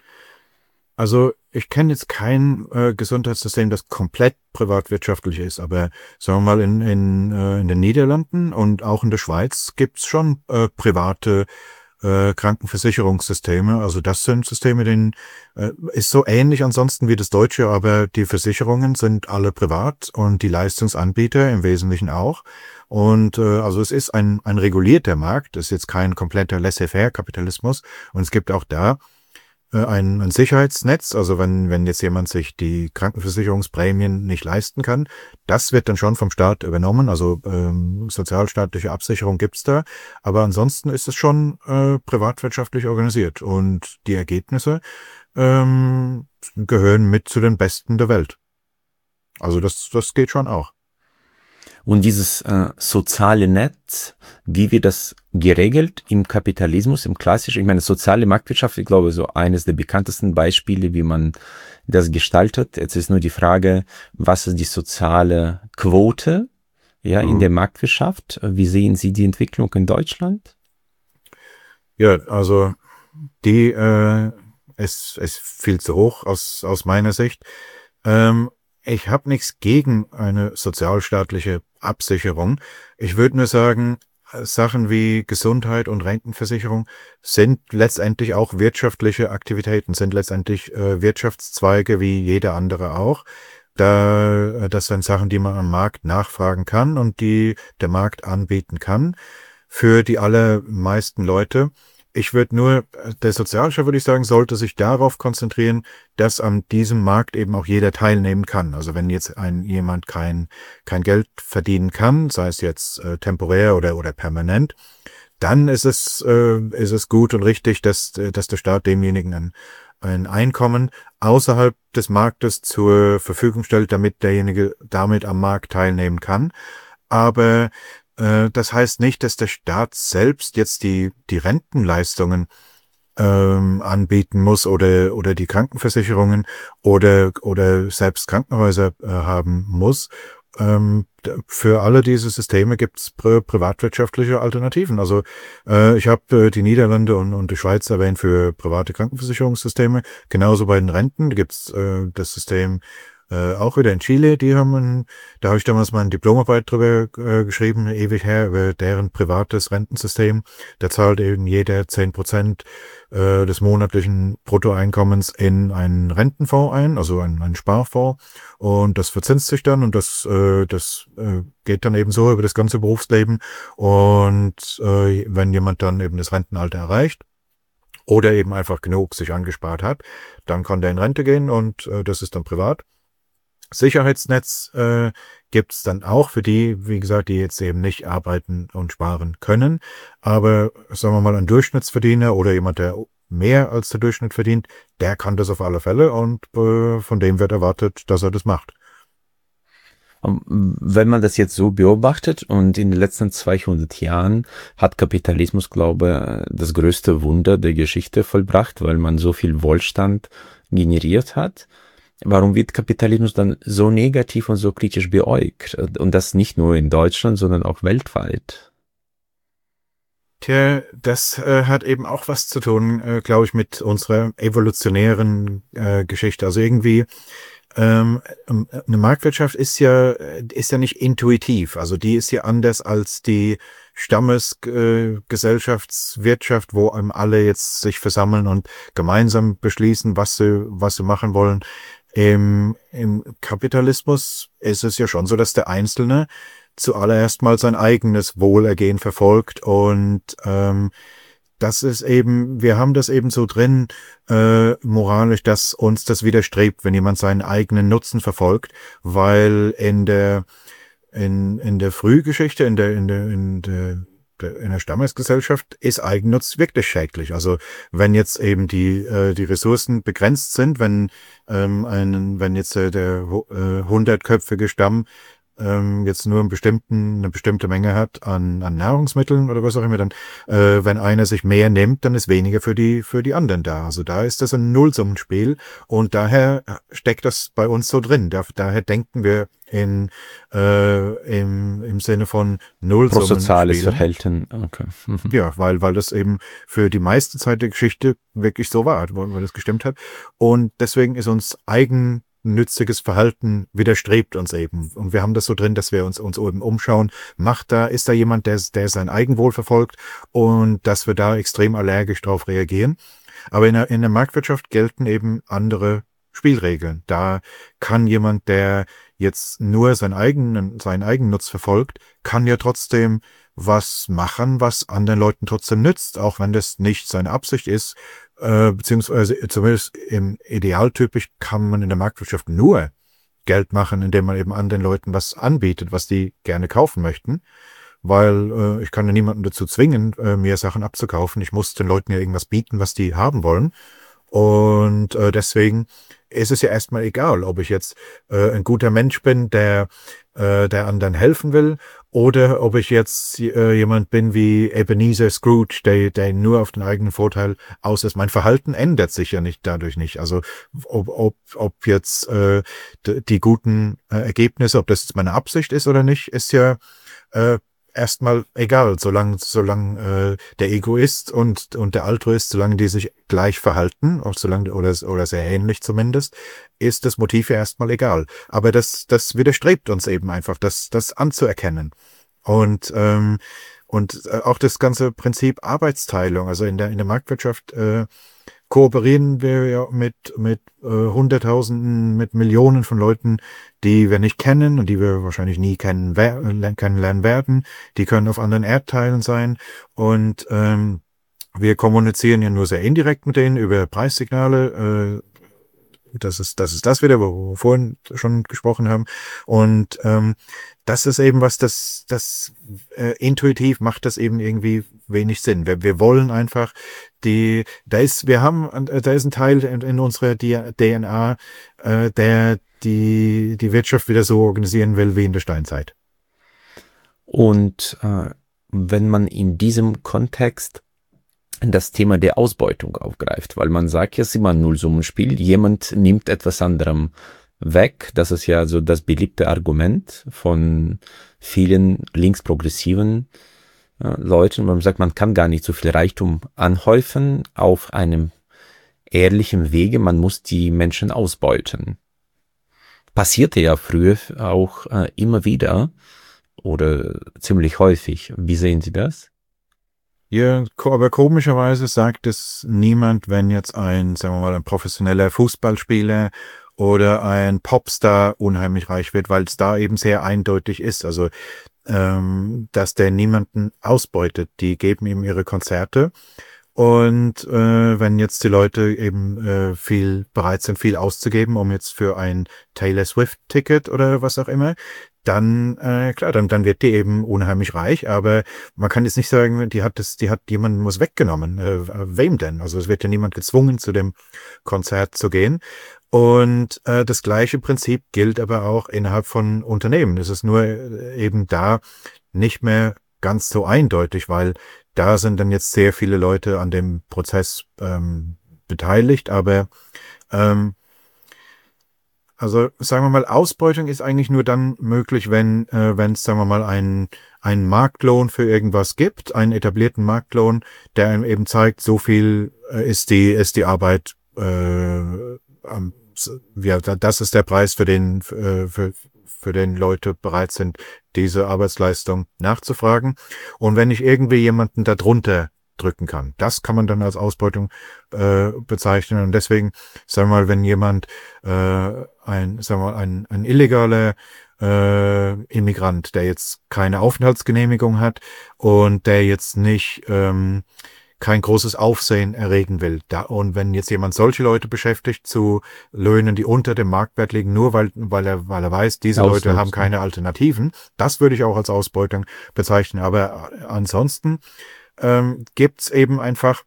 Also ich kenne jetzt kein Gesundheitssystem, das komplett privatwirtschaftlich ist, aber sagen wir mal in den Niederlanden und auch in der Schweiz gibt's schon private Krankenversicherungssysteme. Also das sind Systeme, denen ist so ähnlich ansonsten wie das Deutsche, aber die Versicherungen sind alle privat und die Leistungsanbieter im Wesentlichen auch. Und also es ist ein regulierter Markt, es ist jetzt kein kompletter Laissez-faire-Kapitalismus und es gibt auch da ein Sicherheitsnetz, also wenn jetzt jemand sich die Krankenversicherungsprämien nicht leisten kann, das wird dann schon vom Staat übernommen, also sozialstaatliche Absicherung gibt's da, aber ansonsten ist es schon privatwirtschaftlich organisiert und die Ergebnisse gehören mit zu den besten der Welt. Also das geht schon auch. Und dieses soziale Netz, wie wird das geregelt im Kapitalismus, im klassischen, ich meine, soziale Marktwirtschaft, ich glaube, so eines der bekanntesten Beispiele, wie man das gestaltet. Jetzt ist nur die Frage, was ist die soziale Quote, ja, in der Marktwirtschaft? Wie sehen Sie die Entwicklung in Deutschland? Ja, also die ist viel zu hoch aus meiner Sicht. Ich habe nichts gegen eine sozialstaatliche Absicherung. Ich würde nur sagen, Sachen wie Gesundheit und Rentenversicherung sind letztendlich auch wirtschaftliche Aktivitäten, sind letztendlich Wirtschaftszweige wie jeder andere auch. Das sind Sachen, die man am Markt nachfragen kann und die der Markt anbieten kann für die allermeisten Leute. Der Sozialstaat, würde ich sagen, sollte sich darauf konzentrieren, dass an diesem Markt eben auch jeder teilnehmen kann. Also wenn jetzt jemand kein Geld verdienen kann, sei es jetzt temporär oder permanent, dann ist es gut und richtig, dass der Staat demjenigen ein Einkommen außerhalb des Marktes zur Verfügung stellt, damit derjenige damit am Markt teilnehmen kann. Aber das heißt nicht, dass der Staat selbst jetzt die Rentenleistungen anbieten muss oder die Krankenversicherungen oder selbst Krankenhäuser haben muss. Für alle diese Systeme gibt es privatwirtschaftliche Alternativen. Also ich habe die Niederlande und die Schweiz erwähnt für private Krankenversicherungssysteme. Genauso bei den Renten gibt es das System auch wieder in Chile, da habe ich damals meine Diplomarbeit drüber geschrieben, ewig her, über deren privates Rentensystem. Da zahlt eben jeder 10% des monatlichen Bruttoeinkommens in einen Rentenfonds ein, also einen Sparfonds. Und das verzinst sich dann und das geht dann eben so über das ganze Berufsleben. Und wenn jemand dann eben das Rentenalter erreicht, oder eben einfach genug sich angespart hat, dann kann der in Rente gehen und das ist dann privat. Sicherheitsnetz gibt's dann auch für die, wie gesagt, die jetzt eben nicht arbeiten und sparen können. Aber sagen wir mal, ein Durchschnittsverdiener oder jemand, der mehr als der Durchschnitt verdient, der kann das auf alle Fälle und von dem wird erwartet, dass er das macht. Wenn man das jetzt so beobachtet und in den letzten 200 Jahren hat Kapitalismus, glaube ich, das größte Wunder der Geschichte vollbracht, weil man so viel Wohlstand generiert hat. Warum wird Kapitalismus dann so negativ und so kritisch beäugt? Und das nicht nur in Deutschland, sondern auch weltweit. Tja, das hat eben auch was zu tun, glaube ich, mit unserer evolutionären Geschichte. Also irgendwie eine Marktwirtschaft ist ja nicht intuitiv. Also die ist ja anders als die Stammesgesellschaftswirtschaft, wo alle jetzt sich versammeln und gemeinsam beschließen, was sie machen wollen. Im Kapitalismus ist es ja schon so, dass der Einzelne zuallererst mal sein eigenes Wohlergehen verfolgt und das ist eben, wir haben das eben so drin, moralisch, dass uns das widerstrebt, wenn jemand seinen eigenen Nutzen verfolgt, weil in der Frühgeschichte, in der Stammesgesellschaft ist Eigennutz wirklich schädlich. Also wenn jetzt eben die Ressourcen begrenzt sind, wenn jetzt der 100-köpfige Stamm jetzt nur eine bestimmte Menge hat an Nahrungsmitteln oder was auch immer, dann, wenn einer sich mehr nimmt, dann ist weniger für die anderen da. Also da ist das ein Nullsummenspiel und daher steckt das bei uns so drin. Daher denken wir im Sinne von Nullsummenspiel. Prosoziales Verhalten. Okay. Ja, weil das eben für die meiste Zeit der Geschichte wirklich so war, weil das gestimmt hat. Und deswegen ist uns eigennütziges Verhalten widerstrebt uns eben. Und wir haben das so drin, dass wir uns eben umschauen. Ist da jemand, der sein Eigenwohl verfolgt und dass wir da extrem allergisch drauf reagieren. Aber in der Marktwirtschaft gelten eben andere Spielregeln. Da kann jemand, der jetzt nur seinen Eigennutz verfolgt, kann ja trotzdem was machen, was anderen Leuten trotzdem nützt, auch wenn das nicht seine Absicht ist, beziehungsweise zumindest im Idealtypisch kann man in der Marktwirtschaft nur Geld machen, indem man eben anderen Leuten was anbietet, was die gerne kaufen möchten, weil ich kann ja niemanden dazu zwingen, mir Sachen abzukaufen. Ich muss den Leuten ja irgendwas bieten, was die haben wollen. Und deswegen ist es ja erstmal egal, ob ich jetzt ein guter Mensch bin, der anderen helfen will, oder ob ich jetzt jemand bin wie Ebenezer Scrooge, der nur auf den eigenen Vorteil aus ist. Mein Verhalten ändert sich ja dadurch nicht. Also ob jetzt die guten Ergebnisse, ob das jetzt meine Absicht ist oder nicht, ist ja erstmal egal, solange der Egoist und der Altruist, solange die sich gleich verhalten, oder sehr ähnlich zumindest, ist das Motiv ja erstmal egal. Aber das widerstrebt uns eben einfach, das anzuerkennen. Und auch das ganze Prinzip Arbeitsteilung, also in der Marktwirtschaft kooperieren wir ja mit Hunderttausenden, mit Millionen von Leuten, die wir nicht kennen und die wir wahrscheinlich nie kennenlernen werden. Die können auf anderen Erdteilen sein und wir kommunizieren ja nur sehr indirekt mit denen über Preissignale. Das ist das wieder, wo wir vorhin schon gesprochen haben. Und das ist eben was, das intuitiv macht das eben irgendwie wenig Sinn. Wir wollen einfach da ist ein Teil in unserer DNA, der die Wirtschaft wieder so organisieren will wie in der Steinzeit. Und wenn man in diesem Kontext das Thema der Ausbeutung aufgreift, weil man sagt ja, es ist immer ein Nullsummenspiel, jemand nimmt etwas anderem weg, das ist ja so das beliebte Argument von vielen linksprogressiven Leuten, man sagt, man kann gar nicht so viel Reichtum anhäufen auf einem ehrlichen Wege, man muss die Menschen ausbeuten. passierte ja früher auch immer wieder oder ziemlich häufig. Wie sehen Sie das? Ja, aber komischerweise sagt es niemand, wenn jetzt sagen wir mal, ein professioneller Fußballspieler oder ein Popstar unheimlich reich wird, weil es da eben sehr eindeutig ist. Also, dass der niemanden ausbeutet. Die geben ihm ihre Konzerte. Und wenn jetzt die Leute eben viel bereit sind, viel auszugeben, um jetzt für ein Taylor Swift-Ticket oder was auch immer, dann klar, dann wird die eben unheimlich reich. Aber man kann jetzt nicht sagen, die hat jemanden was weggenommen. Wem denn? Also es wird ja niemand gezwungen, zu dem Konzert zu gehen. Und das gleiche Prinzip gilt aber auch innerhalb von Unternehmen. Es ist nur eben da nicht mehr ganz so eindeutig, weil da sind dann jetzt sehr viele Leute an dem Prozess beteiligt, aber also sagen wir mal, Ausbeutung ist eigentlich nur dann möglich, wenn es, sagen wir mal, einen Marktlohn für irgendwas gibt, einen etablierten Marktlohn, der einem eben zeigt, so viel ist die Arbeit, ja, das ist der Preis, für den Leute bereit sind, diese Arbeitsleistung nachzufragen. Und wenn ich irgendwie jemanden darunter drücken kann, das kann man dann als Ausbeutung bezeichnen. Und deswegen, sagen wir mal, wenn jemand ein illegaler Immigrant, der jetzt keine Aufenthaltsgenehmigung hat und der jetzt nicht kein großes Aufsehen erregen will. Und wenn jetzt jemand solche Leute beschäftigt zu Löhnen, die unter dem Marktwert liegen, nur weil er weiß, diese Leute haben keine Alternativen, das würde ich auch als Ausbeutung bezeichnen. Aber ansonsten gibt's eben einfach,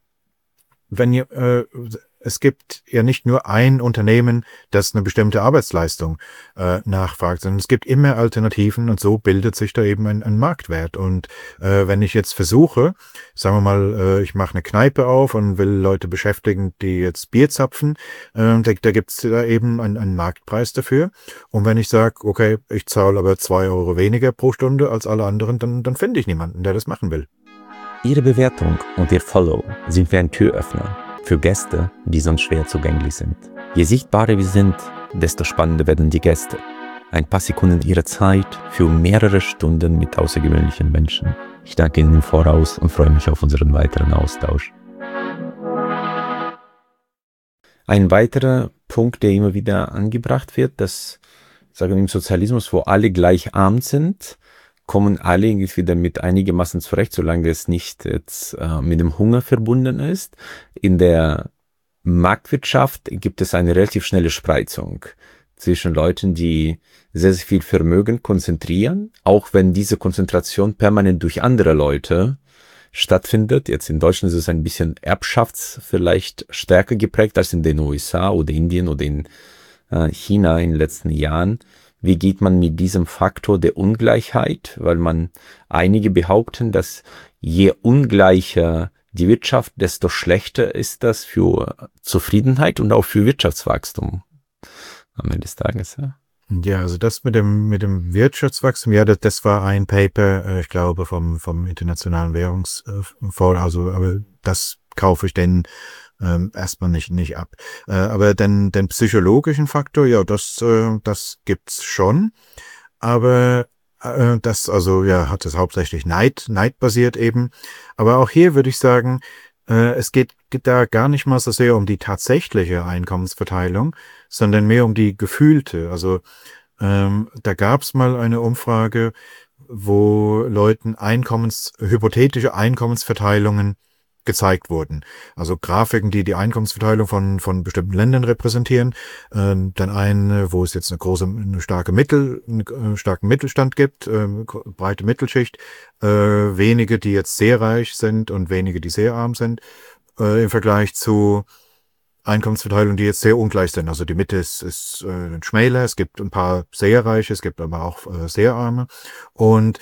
es gibt ja nicht nur ein Unternehmen, das eine bestimmte Arbeitsleistung nachfragt, sondern es gibt immer Alternativen und so bildet sich da eben ein Marktwert. Und wenn ich jetzt versuche, sagen wir mal, ich mache eine Kneipe auf und will Leute beschäftigen, die jetzt Bier zapfen, da gibt's da eben einen Marktpreis dafür. Und wenn ich sage, okay, ich zahle aber 2 Euro weniger pro Stunde als alle anderen, dann finde ich niemanden, der das machen will. Ihre Bewertung und Ihr Follow sind wie ein Türöffner für Gäste, die sonst schwer zugänglich sind. Je sichtbarer wir sind, desto spannender werden die Gäste. Ein paar Sekunden Ihrer Zeit für mehrere Stunden mit außergewöhnlichen Menschen. Ich danke Ihnen im Voraus und freue mich auf unseren weiteren Austausch. Ein weiterer Punkt, der immer wieder angebracht wird, dass, sagen wir, im Sozialismus, wo alle gleich arm sind, kommen alle irgendwie damit einigermaßen zurecht, solange es nicht jetzt mit dem Hunger verbunden ist. In der Marktwirtschaft gibt es eine relativ schnelle Spreizung zwischen Leuten, die sehr, sehr viel Vermögen konzentrieren, auch wenn diese Konzentration permanent durch andere Leute stattfindet. Jetzt in Deutschland ist es ein bisschen vielleicht stärker geprägt als in den USA oder Indien oder in China in den letzten Jahren. Wie geht man mit diesem Faktor der Ungleichheit? Weil einige behaupten, dass je ungleicher die Wirtschaft, desto schlechter ist das für Zufriedenheit und auch für Wirtschaftswachstum am Ende des Tages. Ja, ja, also das mit dem Wirtschaftswachstum, ja, das war ein Paper, ich glaube, vom Internationalen Währungsfonds, also, aber das kaufe ich denn erstmal nicht ab. Aber den psychologischen Faktor, ja, das gibt's schon. Aber das, also ja, hat es hauptsächlich neidbasiert eben. Aber auch hier würde ich sagen, es geht da gar nicht mal so sehr um die tatsächliche Einkommensverteilung, sondern mehr um die gefühlte. Also da gab's mal eine Umfrage, wo Leuten hypothetische Einkommensverteilungen gezeigt wurden. Also Grafiken, die Einkommensverteilung von bestimmten Ländern repräsentieren. Dann wo es jetzt einen starken Mittelstand gibt, breite Mittelschicht, wenige, die jetzt sehr reich sind und wenige, die sehr arm sind, im Vergleich zu Einkommensverteilungen, die jetzt sehr ungleich sind. Also die Mitte ist schmäler, es gibt ein paar sehr reiche, es gibt aber auch sehr arme. Und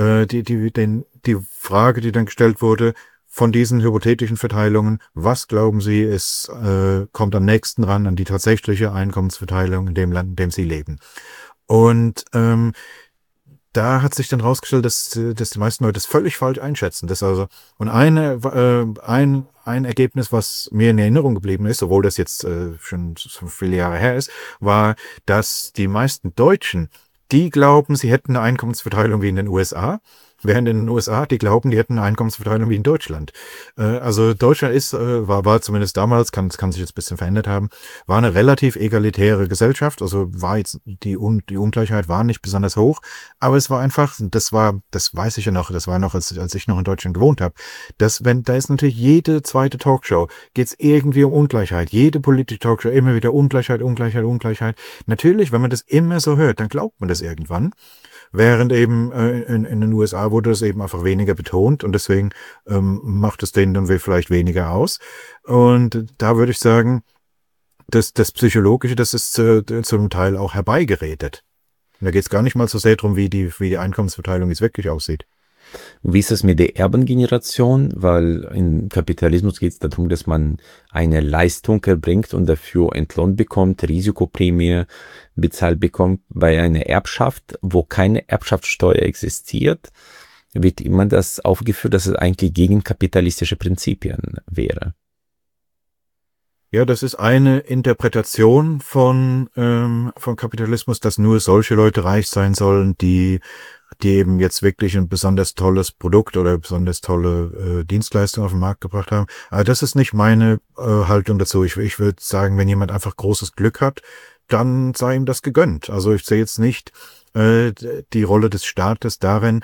die Frage, die dann gestellt wurde, von diesen hypothetischen Verteilungen, was glauben Sie, kommt am nächsten ran an die tatsächliche Einkommensverteilung in dem Land, in dem Sie leben? Und da hat sich dann rausgestellt, dass die meisten Leute das völlig falsch einschätzen. Und ein Ergebnis, was mir in Erinnerung geblieben ist, obwohl das jetzt schon so viele Jahre her ist, war, dass die meisten Deutschen, die glauben, sie hätten eine Einkommensverteilung wie in den USA, während in den USA die glauben, die hätten eine Einkommensverteilung wie in Deutschland. Also Deutschland war zumindest damals, kann sich jetzt ein bisschen verändert haben, war eine relativ egalitäre Gesellschaft. Also war jetzt die Ungleichheit war nicht besonders hoch, aber es war einfach, das weiß ich ja noch, das war noch, als ich noch in Deutschland gewohnt habe, da ist natürlich jede zweite Talkshow, geht's irgendwie um Ungleichheit. Jede politische Talkshow immer wieder Ungleichheit, Ungleichheit, Ungleichheit. Natürlich, wenn man das immer so hört, dann glaubt man das irgendwann. Während eben in den USA wurde das eben einfach weniger betont und deswegen macht es denen dann vielleicht weniger aus. Und da würde ich sagen, das Psychologische, das ist zum Teil auch herbeigeredet. Und da geht es gar nicht mal so sehr darum, wie die Einkommensverteilung jetzt wirklich aussieht. Wie ist es mit der Erbengeneration? Weil im Kapitalismus geht es darum, dass man eine Leistung erbringt und dafür entlohnt bekommt, Risikoprämie bezahlt bekommt. Bei einer Erbschaft, wo keine Erbschaftssteuer existiert, wird immer das aufgeführt, dass es eigentlich gegen kapitalistische Prinzipien wäre. Ja, das ist eine Interpretation von Kapitalismus, dass nur solche Leute reich sein sollen, die eben jetzt wirklich ein besonders tolles Produkt oder besonders tolle Dienstleistung auf den Markt gebracht haben. Aber das ist nicht meine Haltung dazu. Ich würde sagen, wenn jemand einfach großes Glück hat, dann sei ihm das gegönnt. Also ich sehe jetzt nicht die Rolle des Staates darin,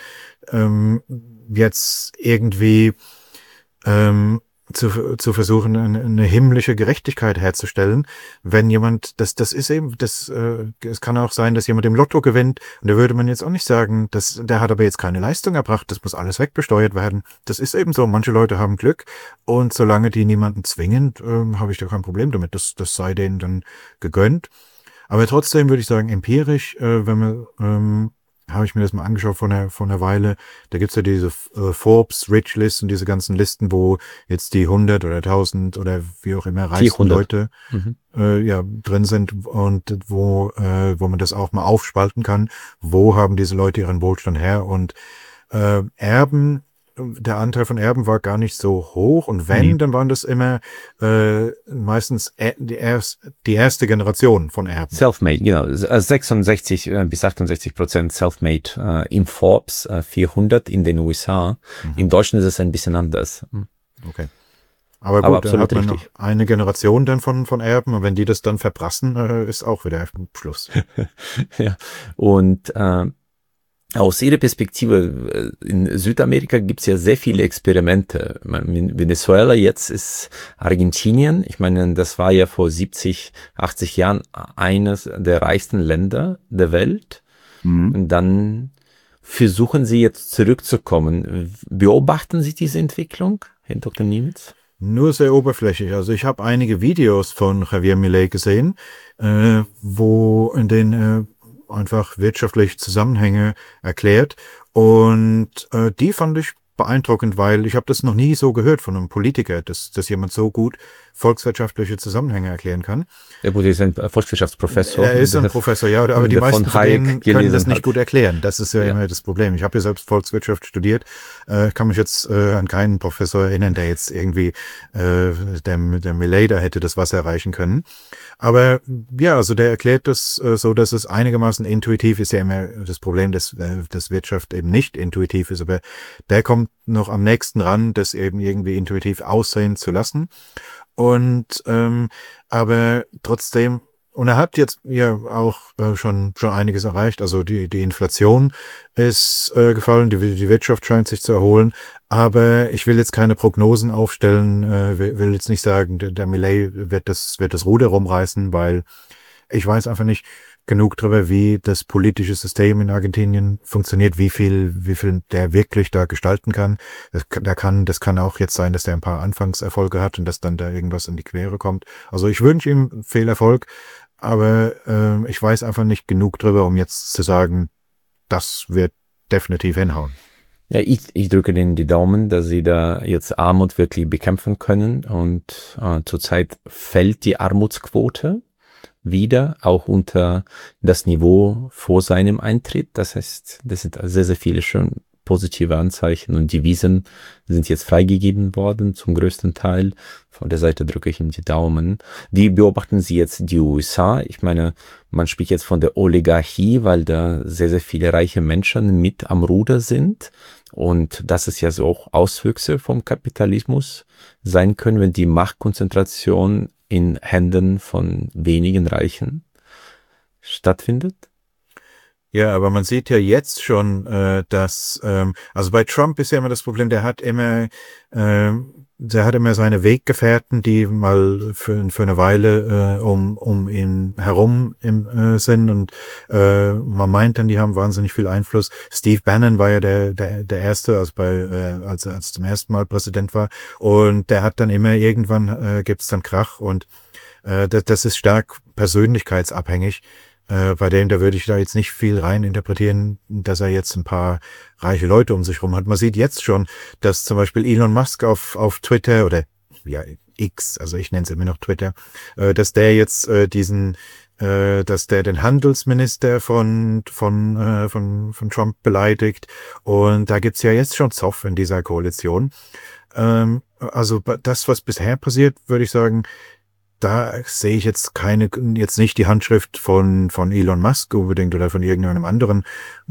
jetzt irgendwie zu versuchen, eine himmlische Gerechtigkeit herzustellen. Wenn jemand, das ist eben, es kann auch sein, dass jemand im Lotto gewinnt und da würde man jetzt auch nicht sagen, der hat aber jetzt keine Leistung erbracht, das muss alles wegbesteuert werden. Das ist eben so, manche Leute haben Glück und solange die niemanden zwingen, habe ich da kein Problem damit, das sei denen dann gegönnt. Aber trotzdem würde ich sagen, empirisch, habe ich mir das mal angeschaut vor einer Weile. Da gibt's ja diese Forbes Rich List und diese ganzen Listen, wo jetzt die 100 oder 1000 oder wie auch immer reichsten Leute drin sind und wo man das auch mal aufspalten kann. Wo haben diese Leute ihren Wohlstand her? Und Erben, der Anteil von Erben war gar nicht so hoch und wenn, dann waren das immer meistens die erste Generation von Erben. Self-made, genau. 66 bis 68% Self-made im Forbes 400 in den USA. In Deutschland ist es ein bisschen anders. Okay. Aber gut, dann hat man noch eine Generation dann von Erben und wenn die das dann verprassen, ist auch wieder Schluss. Ja, und aus Ihrer Perspektive, in Südamerika gibt es ja sehr viele Experimente. In Venezuela, jetzt ist Argentinien, ich meine, das war ja vor 70, 80 Jahren eines der reichsten Länder der Welt. Und dann versuchen Sie jetzt zurückzukommen. Beobachten Sie diese Entwicklung, Herr Dr. Niemitz? Nur sehr oberflächlich. Also ich habe einige Videos von Javier Milei gesehen, in denen einfach wirtschaftliche Zusammenhänge erklärt und die fand ich beeindruckend, weil ich habe das noch nie so gehört von einem Politiker, dass jemand so gut volkswirtschaftliche Zusammenhänge erklären kann. Ja gut, er ist ein Volkswirtschaftsprofessor. Er ist ein Professor, ja, aber die meisten von denen können das nicht gut erklären. Das ist ja immer das Problem. Ich habe ja selbst Volkswirtschaft studiert, kann mich jetzt an keinen Professor erinnern, der jetzt irgendwie der Milei da hätte das was erreichen können. Aber ja, also der erklärt das so, dass es einigermaßen intuitiv ist. Ja immer das Problem, dass Wirtschaft eben nicht intuitiv ist, aber der kommt noch am nächsten ran, das eben irgendwie intuitiv aussehen zu lassen. Und aber trotzdem, und er hat jetzt ja auch schon einiges erreicht. Also die Inflation ist gefallen, die Wirtschaft scheint sich zu erholen. Aber ich will jetzt keine Prognosen aufstellen, will jetzt nicht sagen, der Milei wird das Ruder rumreißen, weil ich weiß einfach nicht genug darüber, wie das politische System in Argentinien funktioniert, wie viel der wirklich da gestalten kann. Das kann auch jetzt sein, dass der ein paar Anfangserfolge hat und dass dann da irgendwas in die Quere kommt. Also ich wünsche ihm viel Erfolg, aber ich weiß einfach nicht genug darüber, um jetzt zu sagen, das wird definitiv hinhauen. Ja, ich drücke Ihnen die Daumen, dass Sie da jetzt Armut wirklich bekämpfen können und zurzeit fällt die Armutsquote. wieder, auch unter das Niveau vor seinem Eintritt. Das heißt, das sind sehr, sehr viele schon positive Anzeichen und die Visen sind jetzt freigegeben worden, zum größten Teil. Von der Seite drücke ich ihm die Daumen. Wie beobachten Sie jetzt die USA? Ich meine, man spricht jetzt von der Oligarchie, weil da sehr, sehr viele reiche Menschen mit am Ruder sind. Und dass es ja so auch Auswüchse vom Kapitalismus sein können, wenn die Machtkonzentration in Händen von wenigen Reichen stattfindet. Ja, aber man sieht ja jetzt schon, dass, also bei Trump ist ja immer das Problem, der hat immer seine Weggefährten, die mal für eine Weile um ihn herum sind und man meint dann, die haben wahnsinnig viel Einfluss. Steve Bannon war ja der erste, also als er zum ersten Mal Präsident war, und der hat dann immer irgendwann gibt's dann Krach, und das ist stark persönlichkeitsabhängig. Bei dem, da würde ich da jetzt nicht viel rein interpretieren, dass er jetzt ein paar reiche Leute um sich rum hat. Man sieht jetzt schon, dass zum Beispiel Elon Musk auf Twitter oder ja X, also ich nenne es immer noch Twitter, dass der jetzt dass der den Handelsminister von Trump beleidigt, und da gibt's ja jetzt schon Zoff in dieser Koalition. Also das, was bisher passiert, würde ich sagen, da sehe ich jetzt nicht die Handschrift von Elon Musk unbedingt oder von irgendeinem anderen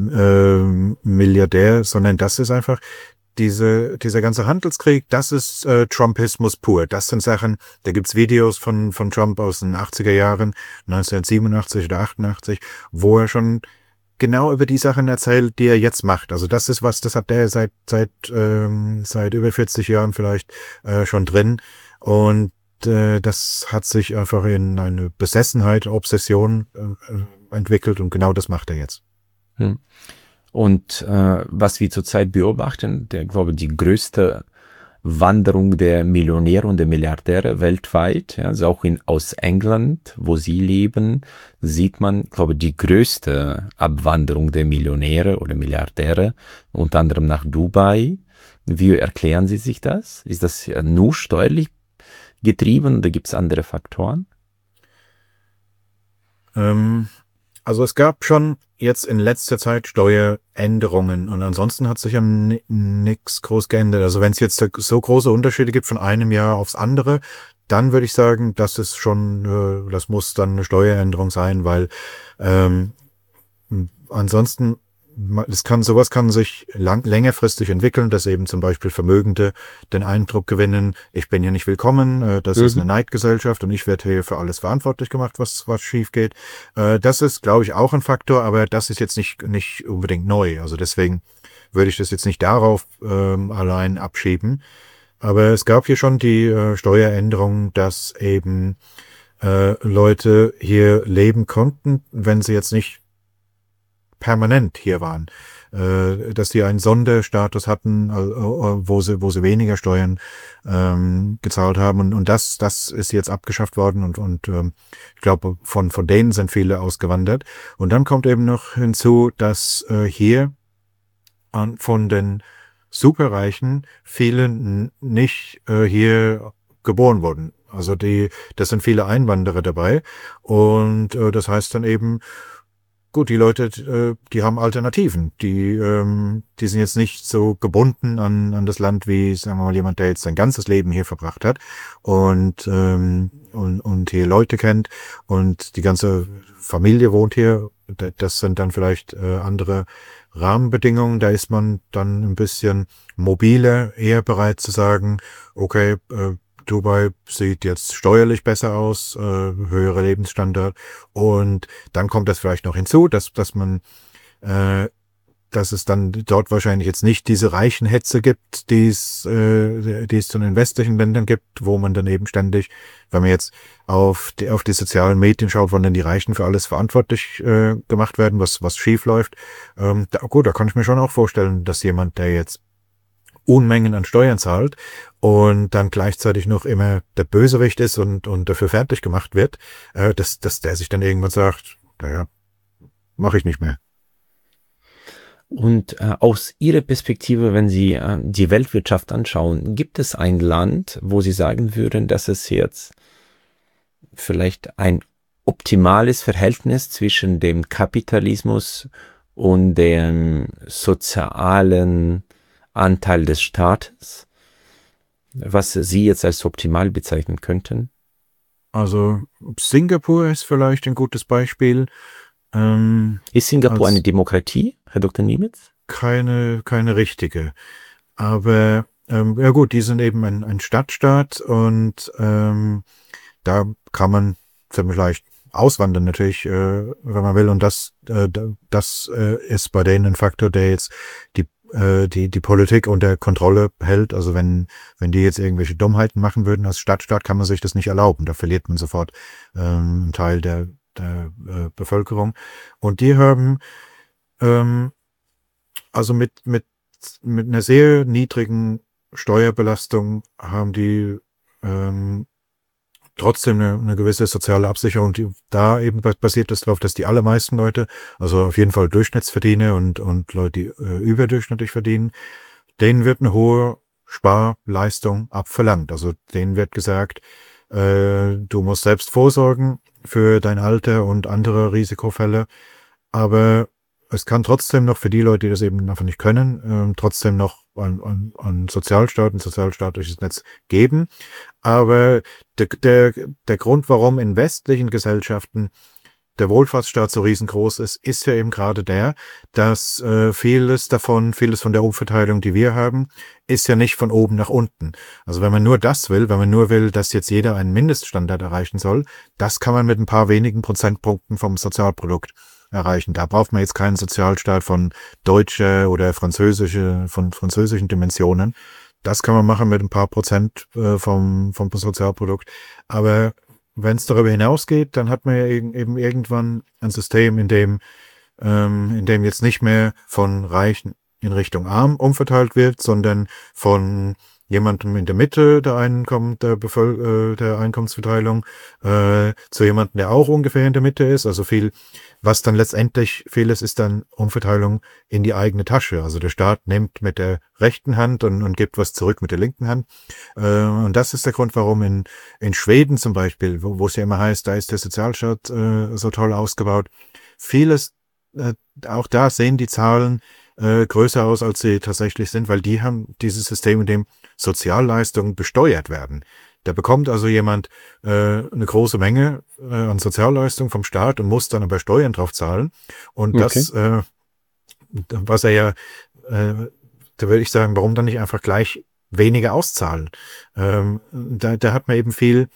Milliardär, sondern das ist einfach dieser ganze Handelskrieg, das ist Trumpismus pur. Das sind Sachen, da gibt's Videos von Trump aus den 80er Jahren, 1987 oder 88, wo er schon genau über die Sachen erzählt, die er jetzt macht. Also das ist das hat der seit über 40 Jahren vielleicht schon drin, und das hat sich einfach in eine Besessenheit, Obsession entwickelt, und genau das macht er jetzt. Und was wir zurzeit beobachten, glaube die größte Wanderung der Millionäre und der Milliardäre weltweit, ja, also auch aus England, wo Sie leben, sieht man, glaube die größte Abwanderung der Millionäre oder Milliardäre, unter anderem nach Dubai. Wie erklären Sie sich das? Ist das nur steuerlich getrieben oder gibt es andere Faktoren? Also es gab schon jetzt in letzter Zeit Steueränderungen, und ansonsten hat sich ja nichts groß geändert. Also wenn es jetzt so große Unterschiede gibt von einem Jahr aufs andere, dann würde ich sagen, das muss dann eine Steueränderung sein, weil ansonsten sowas kann sich längerfristig entwickeln, dass eben zum Beispiel Vermögende den Eindruck gewinnen, ich bin hier nicht willkommen, das ist eine Neidgesellschaft und ich werde hier für alles verantwortlich gemacht, was schief geht. Das ist, glaube ich, auch ein Faktor, aber das ist jetzt nicht unbedingt neu. Also deswegen würde ich das jetzt nicht darauf allein abschieben. Aber es gab hier schon die Steueränderung, dass eben Leute hier leben konnten, wenn sie jetzt nicht permanent hier waren, dass die einen Sonderstatus hatten, wo sie weniger Steuern gezahlt haben, und das ist jetzt abgeschafft worden, und ich glaube, von denen sind viele ausgewandert. Und dann kommt eben noch hinzu, dass hier von den Superreichen viele nicht hier geboren wurden. Also das sind viele Einwanderer dabei, und das heißt dann eben, gut, die Leute, die haben Alternativen. Die sind jetzt nicht so gebunden an das Land wie, sagen wir mal, jemand, der jetzt sein ganzes Leben hier verbracht hat und hier Leute kennt und die ganze Familie wohnt hier. Das sind dann vielleicht andere Rahmenbedingungen. Da ist man dann ein bisschen mobiler, eher bereit zu sagen, okay, Dubai sieht jetzt steuerlich besser aus, höhere Lebensstandard, und dann kommt das vielleicht noch hinzu, dass es dann dort wahrscheinlich jetzt nicht diese reichen Hetze gibt, die es zu den westlichen Ländern gibt, wo man dann eben ständig, wenn man jetzt auf die sozialen Medien schaut, wo dann die Reichen für alles verantwortlich gemacht werden, was schief läuft. Da kann ich mir schon auch vorstellen, dass jemand, der jetzt Unmengen an Steuern zahlt und dann gleichzeitig noch immer der Bösewicht ist und dafür fertig gemacht wird, dass der sich dann irgendwann sagt, naja, mache ich nicht mehr. Und aus Ihrer Perspektive, wenn Sie die Weltwirtschaft anschauen, gibt es ein Land, wo Sie sagen würden, dass es jetzt vielleicht ein optimales Verhältnis zwischen dem Kapitalismus und dem sozialen Anteil des Staates, was Sie jetzt als optimal bezeichnen könnten? Also Singapur ist vielleicht ein gutes Beispiel. Ist Singapur Als eine Demokratie, Herr Dr. Niemitz? keine richtige. Aber ja gut, die sind eben ein Stadtstaat und da kann man ziemlich leicht auswandern natürlich, wenn man will. Und das ist bei denen ein Faktor, der jetzt die Politik unter Kontrolle hält. Also wenn die jetzt irgendwelche Dummheiten machen würden als Stadtstaat, kann man sich das nicht erlauben. Da verliert man sofort einen Teil der Bevölkerung. Und die haben also mit einer sehr niedrigen Steuerbelastung haben die trotzdem eine gewisse soziale Absicherung. Da eben basiert es darauf, dass die allermeisten Leute, also auf jeden Fall Durchschnittsverdiener und Leute, die überdurchschnittlich verdienen, denen wird eine hohe Sparleistung abverlangt. Also denen wird gesagt, du musst selbst vorsorgen für dein Alter und andere Risikofälle, aber es kann trotzdem noch für die Leute, die das eben einfach nicht können, trotzdem noch ein Sozialstaat, ein sozialstaatliches Netz geben. Aber der Grund, warum in westlichen Gesellschaften der Wohlfahrtsstaat so riesengroß ist ja eben gerade der, dass vieles von der Umverteilung, die wir haben, ist ja nicht von oben nach unten. Also wenn man nur das will, wenn man nur will, dass jetzt jeder einen Mindeststandard erreichen soll, das kann man mit ein paar wenigen Prozentpunkten vom Sozialprodukt erreichen. Da braucht man jetzt keinen Sozialstaat von deutscher oder von französischen Dimensionen. Das kann man machen mit ein paar Prozent vom Sozialprodukt. Aber wenn es darüber hinausgeht, dann hat man ja eben irgendwann ein System, in dem jetzt nicht mehr von Reichen in Richtung Arm umverteilt wird, sondern von jemandem in der Mitte der Einkommensverteilung zu jemandem, der auch ungefähr in der Mitte ist. Also was dann letztendlich vieles ist dann Umverteilung in die eigene Tasche. Also der Staat nimmt mit der rechten Hand und gibt was zurück mit der linken Hand. Und das ist der Grund, warum in Schweden zum Beispiel, wo es ja immer heißt, da ist der Sozialstaat so toll ausgebaut. Vieles, auch da sehen die Zahlen größer aus, als sie tatsächlich sind, weil die haben dieses System, in dem Sozialleistungen besteuert werden. Da bekommt also jemand eine große Menge an Sozialleistungen vom Staat und muss dann aber Steuern drauf zahlen. Und das, was er ja, da würde ich sagen, warum dann nicht einfach gleich weniger auszahlen? Da hat man eben viel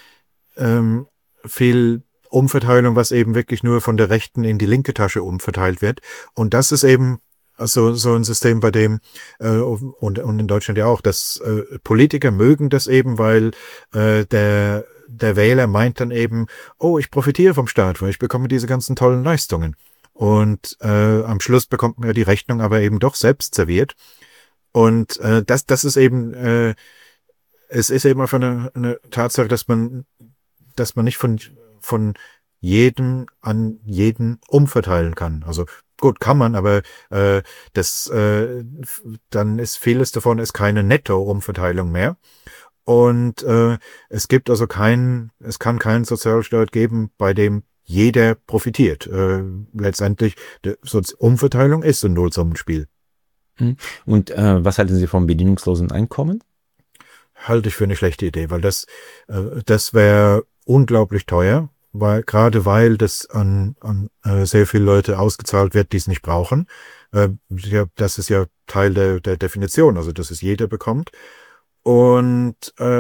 Umverteilung, was eben wirklich nur von der rechten in die linke Tasche umverteilt wird. Und das ist eben so ein System, bei dem, und in Deutschland ja auch, dass Politiker mögen das eben, weil der Wähler meint dann eben, oh, ich profitiere vom Staat, weil ich bekomme diese ganzen tollen Leistungen. Und am Schluss bekommt man ja die Rechnung aber eben doch selbst serviert. Und das ist eben, es ist eben einfach eine Tatsache, dass man nicht von jedem an jeden umverteilen kann. Also gut, kann man, aber dann ist vieles davon ist keine Netto-Umverteilung mehr. Und es gibt also es kann keinen Sozialstaat geben, bei dem jeder profitiert. Letztendlich, Umverteilung ist ein Nullsummenspiel. Und was halten Sie vom bedingungslosen Einkommen? Halte ich für eine schlechte Idee, weil das wäre unglaublich teuer, weil das an sehr viele Leute ausgezahlt wird, die es nicht brauchen. Das ist ja Teil der Definition, also dass es jeder bekommt. Und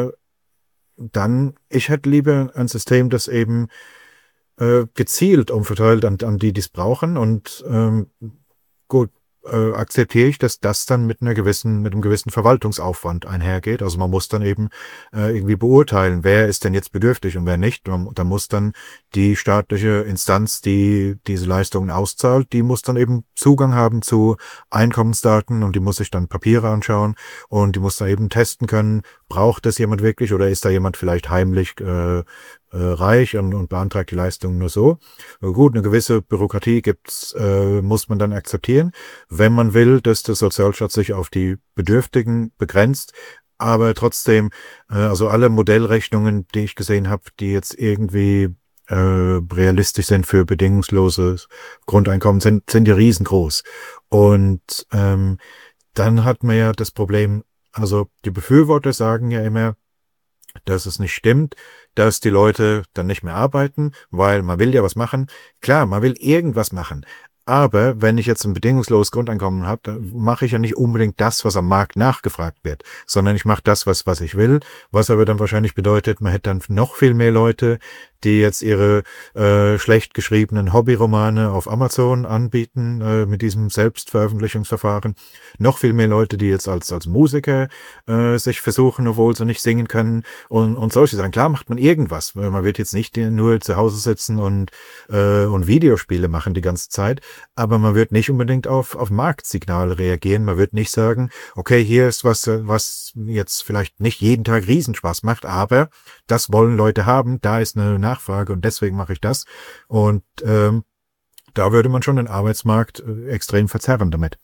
ich hätte lieber ein System, das eben gezielt umverteilt an die es brauchen. Und gut, akzeptiere ich, dass das dann mit einem gewissen Verwaltungsaufwand einhergeht. Also man muss dann eben irgendwie beurteilen, wer ist denn jetzt bedürftig und wer nicht. Da muss dann die staatliche Instanz, die diese Leistungen auszahlt, die muss dann eben Zugang haben zu Einkommensdaten und die muss sich dann Papiere anschauen und die muss da eben testen können, braucht das jemand wirklich oder ist da jemand vielleicht heimlich reich und beantragt die Leistung nur so. Gut, eine gewisse Bürokratie muss man dann akzeptieren, wenn man will, dass der Sozialstaat sich auf die Bedürftigen begrenzt. Aber trotzdem, also alle Modellrechnungen, die ich gesehen habe, die jetzt irgendwie realistisch sind für bedingungsloses Grundeinkommen, sind ja riesengroß. Und dann hat man ja das Problem, also die Befürworter sagen ja immer, dass es nicht stimmt, dass die Leute dann nicht mehr arbeiten, weil man will ja was machen. Klar, man will irgendwas machen. Aber wenn ich jetzt ein bedingungsloses Grundeinkommen habe, dann mache ich ja nicht unbedingt das, was am Markt nachgefragt wird, sondern ich mache das, was ich will, was aber dann wahrscheinlich bedeutet, man hätte dann noch viel mehr Leute, die jetzt ihre schlecht geschriebenen Hobbyromane auf Amazon anbieten mit diesem Selbstveröffentlichungsverfahren. Noch viel mehr Leute, die jetzt als Musiker sich versuchen, obwohl sie nicht singen können und solche Sachen. Klar macht man irgendwas. Man wird jetzt nicht nur zu Hause sitzen und Videospiele machen die ganze Zeit, aber man wird nicht unbedingt auf Marktsignale reagieren. Man wird nicht sagen, okay, hier ist was jetzt vielleicht nicht jeden Tag Riesenspaß macht, aber das wollen Leute haben, da ist eine Nachfrage und deswegen mache ich das. Und da würde man schon den Arbeitsmarkt extrem verzerren damit.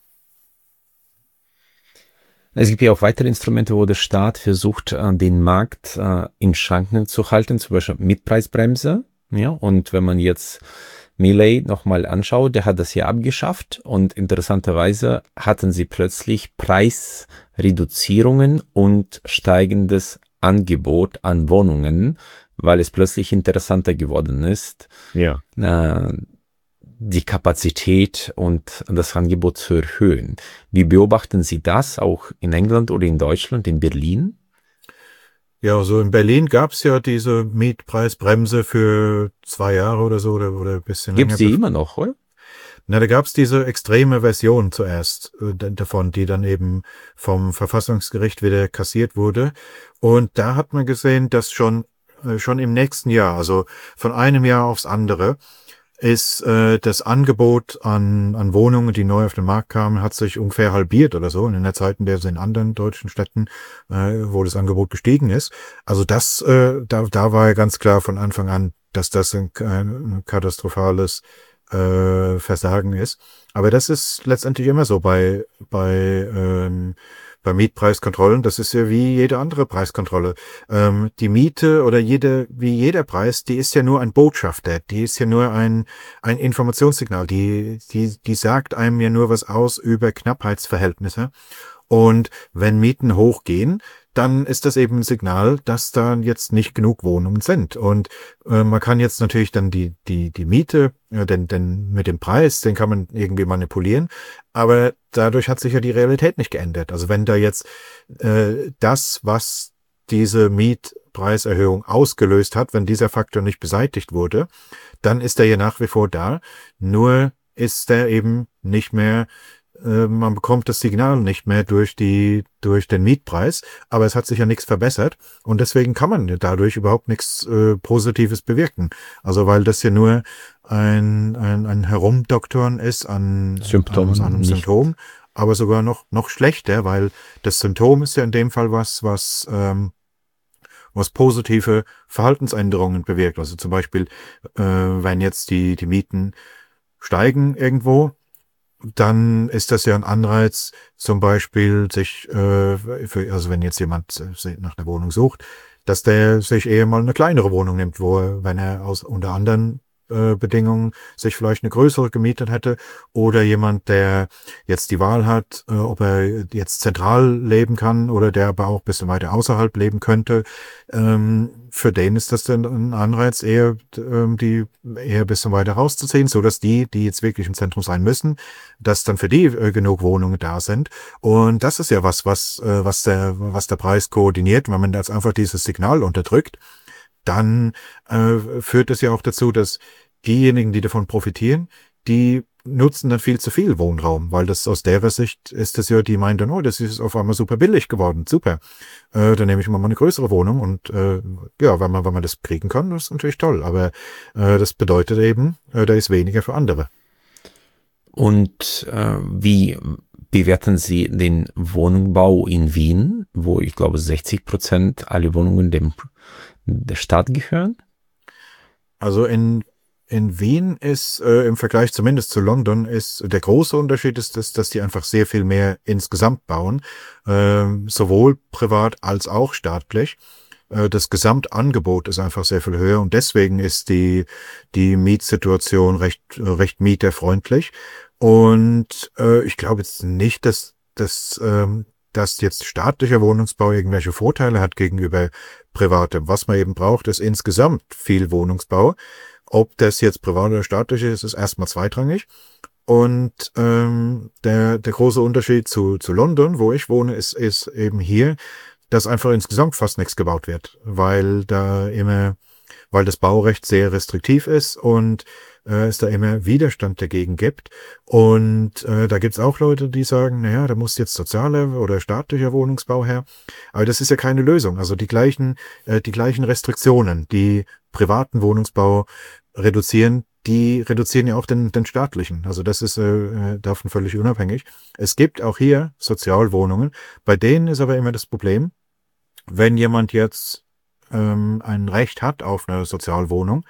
Es gibt ja auch weitere Instrumente, wo der Staat versucht, den Markt in Schranken zu halten, zum Beispiel Mietpreisbremse. Ja, und wenn man jetzt Milei nochmal anschaut, der hat das ja abgeschafft und interessanterweise hatten sie plötzlich Preisreduzierungen und steigendes Angebot an Wohnungen, weil es plötzlich interessanter geworden ist, die Kapazität und das Angebot zu erhöhen. Wie beobachten Sie das auch in England oder in Deutschland, in Berlin? Ja, so in Berlin gab's ja diese Mietpreisbremse für 2 Jahre oder so oder ein bisschen länger. Gibt sie immer noch, oder? Na, da gab's diese extreme Version zuerst davon, die dann eben vom Verfassungsgericht wieder kassiert wurde. Und da hat man gesehen, dass schon im nächsten Jahr, also von einem Jahr aufs andere, ist das Angebot an Wohnungen, die neu auf den Markt kamen, hat sich ungefähr halbiert oder so. Und in der Zeit, in der es in anderen deutschen Städten, wo das Angebot gestiegen ist. Also das, da war ja ganz klar von Anfang an, dass das ein katastrophales Versagen ist. Aber das ist letztendlich immer so bei Mietpreiskontrollen. Das ist ja wie jede andere Preiskontrolle. Die Miete oder wie jeder Preis, die ist ja nur ein Botschafter. Die ist ja nur ein Informationssignal. Die sagt einem ja nur was aus über Knappheitsverhältnisse. Und wenn Mieten hochgehen, dann ist das eben ein Signal, dass da jetzt nicht genug Wohnungen sind. Und man kann jetzt natürlich dann die Miete, denn mit dem Preis, den kann man irgendwie manipulieren, aber dadurch hat sich ja die Realität nicht geändert. Also wenn da jetzt das, was diese Mietpreiserhöhung ausgelöst hat, wenn dieser Faktor nicht beseitigt wurde, dann ist er ja nach wie vor da, nur ist er eben nicht mehr, man bekommt das Signal nicht mehr durch den Mietpreis, aber es hat sich ja nichts verbessert und deswegen kann man dadurch überhaupt nichts Positives bewirken. Also weil das ja nur ein Herumdoktoren ist an einem Symptom, aber sogar noch schlechter, weil das Symptom ist ja in dem Fall was positive Verhaltensänderungen bewirkt. Also zum Beispiel, wenn jetzt die Mieten steigen irgendwo, dann ist das ja ein Anreiz, zum Beispiel sich, also wenn jetzt jemand nach einer Wohnung sucht, dass der sich eher mal eine kleinere Wohnung nimmt, wenn er unter anderen Bedingungen sich vielleicht eine größere gemietet hätte oder jemand, der jetzt die Wahl hat, ob er jetzt zentral leben kann oder der aber auch ein bisschen weiter außerhalb leben könnte, für den ist das dann ein Anreiz, eher ein bisschen weiter rauszuziehen, so dass die jetzt wirklich im Zentrum sein müssen, dass dann für die genug Wohnungen da sind. Und das ist ja was der Preis koordiniert. Wenn man jetzt einfach dieses Signal unterdrückt, dann führt es ja auch dazu, dass diejenigen, die davon profitieren, die nutzen dann viel zu viel Wohnraum, weil das aus derer Sicht ist das ja, die meinen dann, oh, das ist auf einmal super billig geworden, super. Dann nehme ich mal eine größere Wohnung und ja, wenn man das kriegen kann, das ist natürlich toll, aber das bedeutet eben, da ist weniger für andere. Und wie bewerten Sie den Wohnungsbau in Wien, wo ich glaube 60% aller Wohnungen der Stadt gehören? Also in Wien ist im Vergleich zumindest zu London ist der große Unterschied dass die einfach sehr viel mehr insgesamt bauen, sowohl privat als auch staatlich. das Gesamtangebot ist einfach sehr viel höher und deswegen ist die Mietsituation recht mieterfreundlich. Und ich glaube jetzt nicht, dass jetzt staatlicher Wohnungsbau irgendwelche Vorteile hat gegenüber privatem. Was man eben braucht, ist insgesamt viel Wohnungsbau. Ob das jetzt privat oder staatlich ist erstmal zweitrangig. Und der große Unterschied zu London, wo ich wohne, ist eben hier, dass einfach insgesamt fast nichts gebaut wird, weil das Baurecht sehr restriktiv ist und es da immer Widerstand dagegen gibt. Und da gibt's auch Leute, die sagen, naja, da muss jetzt sozialer oder staatlicher Wohnungsbau her. Aber das ist ja keine Lösung. Also die gleichen Restriktionen, die privaten Wohnungsbau reduzieren, die reduzieren ja auch den staatlichen. Also das ist davon völlig unabhängig. Es gibt auch hier Sozialwohnungen. Bei denen ist aber immer das Problem, wenn jemand jetzt ein Recht hat auf eine Sozialwohnung,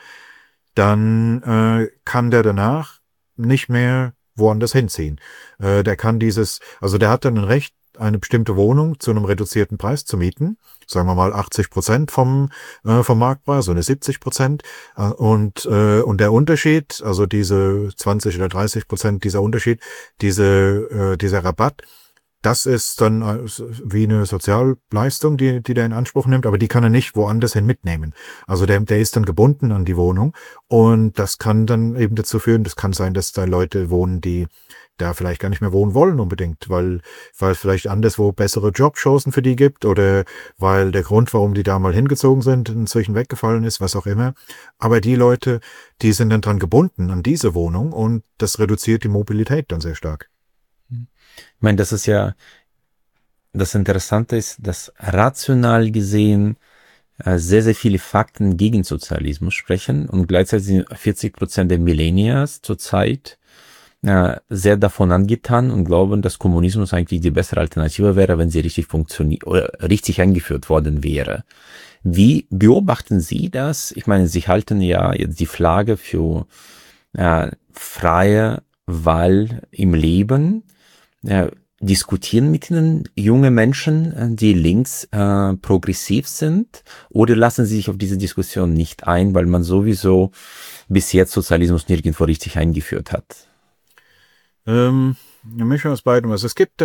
dann kann der danach nicht mehr woanders hinziehen. Der hat dann ein Recht, eine bestimmte Wohnung zu einem reduzierten Preis zu mieten, sagen wir mal 80% vom Marktpreis, so eine 70%. Und der Unterschied, also diese 20 oder 30%, dieser Unterschied, dieser Rabatt, das ist dann wie eine Sozialleistung, die der in Anspruch nimmt, aber die kann er nicht woanders hin mitnehmen. Also der ist dann gebunden an die Wohnung und das kann dann eben dazu führen, das kann sein, dass da Leute wohnen, die da vielleicht gar nicht mehr wohnen wollen unbedingt, weil es vielleicht anderswo bessere Jobchancen für die gibt oder weil der Grund, warum die da mal hingezogen sind, inzwischen weggefallen ist, was auch immer. Aber die Leute, die sind dann dran gebunden an diese Wohnung und das reduziert die Mobilität dann sehr stark. Ich meine, das ist ja, das Interessante ist, dass rational gesehen sehr, sehr viele Fakten gegen Sozialismus sprechen und gleichzeitig sind 40% der Millennials zurzeit sehr davon angetan und glauben, dass Kommunismus eigentlich die bessere Alternative wäre, wenn sie richtig eingeführt worden wäre. Wie beobachten Sie das? Ich meine, Sie halten ja jetzt die Flagge für freie Wahl im Leben. Diskutieren mit Ihnen junge Menschen, die links progressiv sind, oder lassen Sie sich auf diese Diskussion nicht ein, weil man sowieso bis jetzt Sozialismus nirgendwo richtig eingeführt hat? Eine Mischung aus beidem. Also es gibt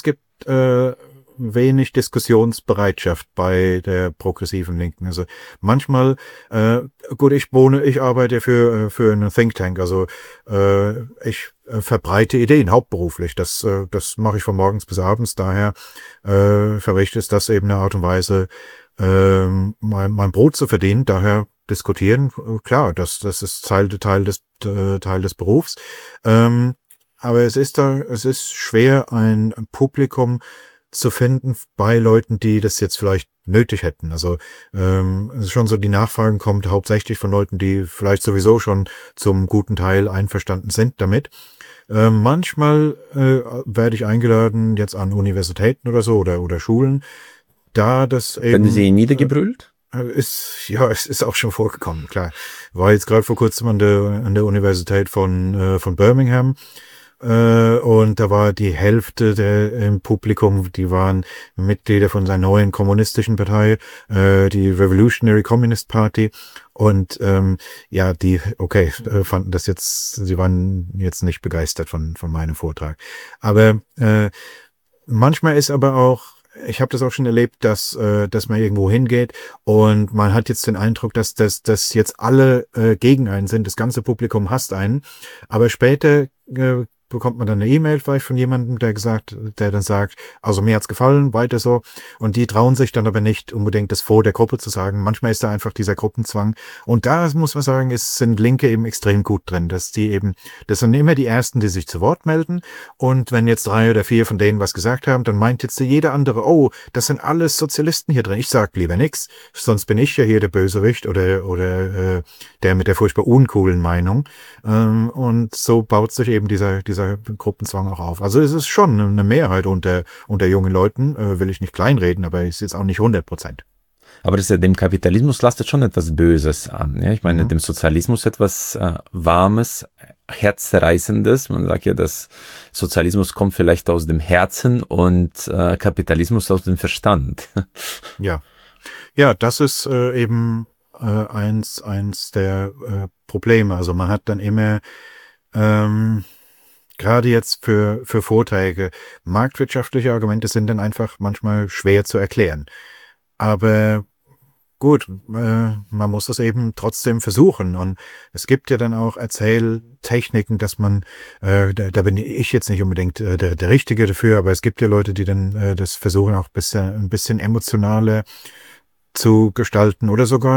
wenig Diskussionsbereitschaft bei der progressiven Linken. Also manchmal, ich arbeite für einen Think Tank, also ich verbreite Ideen hauptberuflich. Das mache ich von morgens bis abends, daher verrichte ich das eben eine Art und Weise, mein Brot zu verdienen, daher diskutieren, klar, das ist Teil des Berufs. Aber es ist schwer, ein Publikum zu finden bei Leuten, die das jetzt vielleicht nötig hätten. Also es ist schon so, die Nachfragen kommt hauptsächlich von Leuten, die vielleicht sowieso schon zum guten Teil einverstanden sind damit. Manchmal werde ich eingeladen, jetzt an Universitäten oder so oder Schulen, da das eben... Werden Sie niedergebrüllt? Es ist auch schon vorgekommen, klar. War jetzt gerade vor kurzem an der Universität von Birmingham. Und da war die Hälfte im Publikum, die waren Mitglieder von seiner neuen kommunistischen Partei, die Revolutionary Communist Party. Und fanden das jetzt, sie waren jetzt nicht begeistert von meinem Vortrag. Aber manchmal ist aber auch, ich habe das auch schon erlebt, dass man irgendwo hingeht und man hat jetzt den Eindruck, dass jetzt alle gegen einen sind, das ganze Publikum hasst einen. Aber später bekommt man dann eine E-Mail vielleicht von jemandem, der dann sagt, also mir hat's gefallen, weiter so. Und die trauen sich dann aber nicht unbedingt, das vor der Gruppe zu sagen. Manchmal ist da einfach dieser Gruppenzwang. Und da muss man sagen, sind Linke eben extrem gut drin, das sind immer die Ersten, die sich zu Wort melden. Und wenn jetzt 3 oder 4 von denen was gesagt haben, dann meint jetzt jeder andere, oh, das sind alles Sozialisten hier drin. Ich sag lieber nix, sonst bin ich ja hier der Bösewicht oder der mit der furchtbar uncoolen Meinung. Und so baut sich eben dieser Gruppenzwang auch auf. Also es ist schon eine Mehrheit unter jungen Leuten, will ich nicht kleinreden, aber es ist jetzt auch nicht 100%. Aber das ist ja, dem Kapitalismus lastet schon etwas Böses an. Ja? Ich meine, dem Sozialismus etwas Warmes, Herzzerreißendes. Man sagt ja, dass Sozialismus kommt vielleicht aus dem Herzen und Kapitalismus aus dem Verstand. Ja. Ja, das ist eben eins der Probleme. Also man hat dann immer gerade jetzt für Vorträge, marktwirtschaftliche Argumente sind dann einfach manchmal schwer zu erklären. Aber gut, man muss es eben trotzdem versuchen. Und es gibt ja dann auch Erzähltechniken, dass man, da bin ich jetzt nicht unbedingt der Richtige dafür, aber es gibt ja Leute, die dann das versuchen, auch ein bisschen emotionaler zu gestalten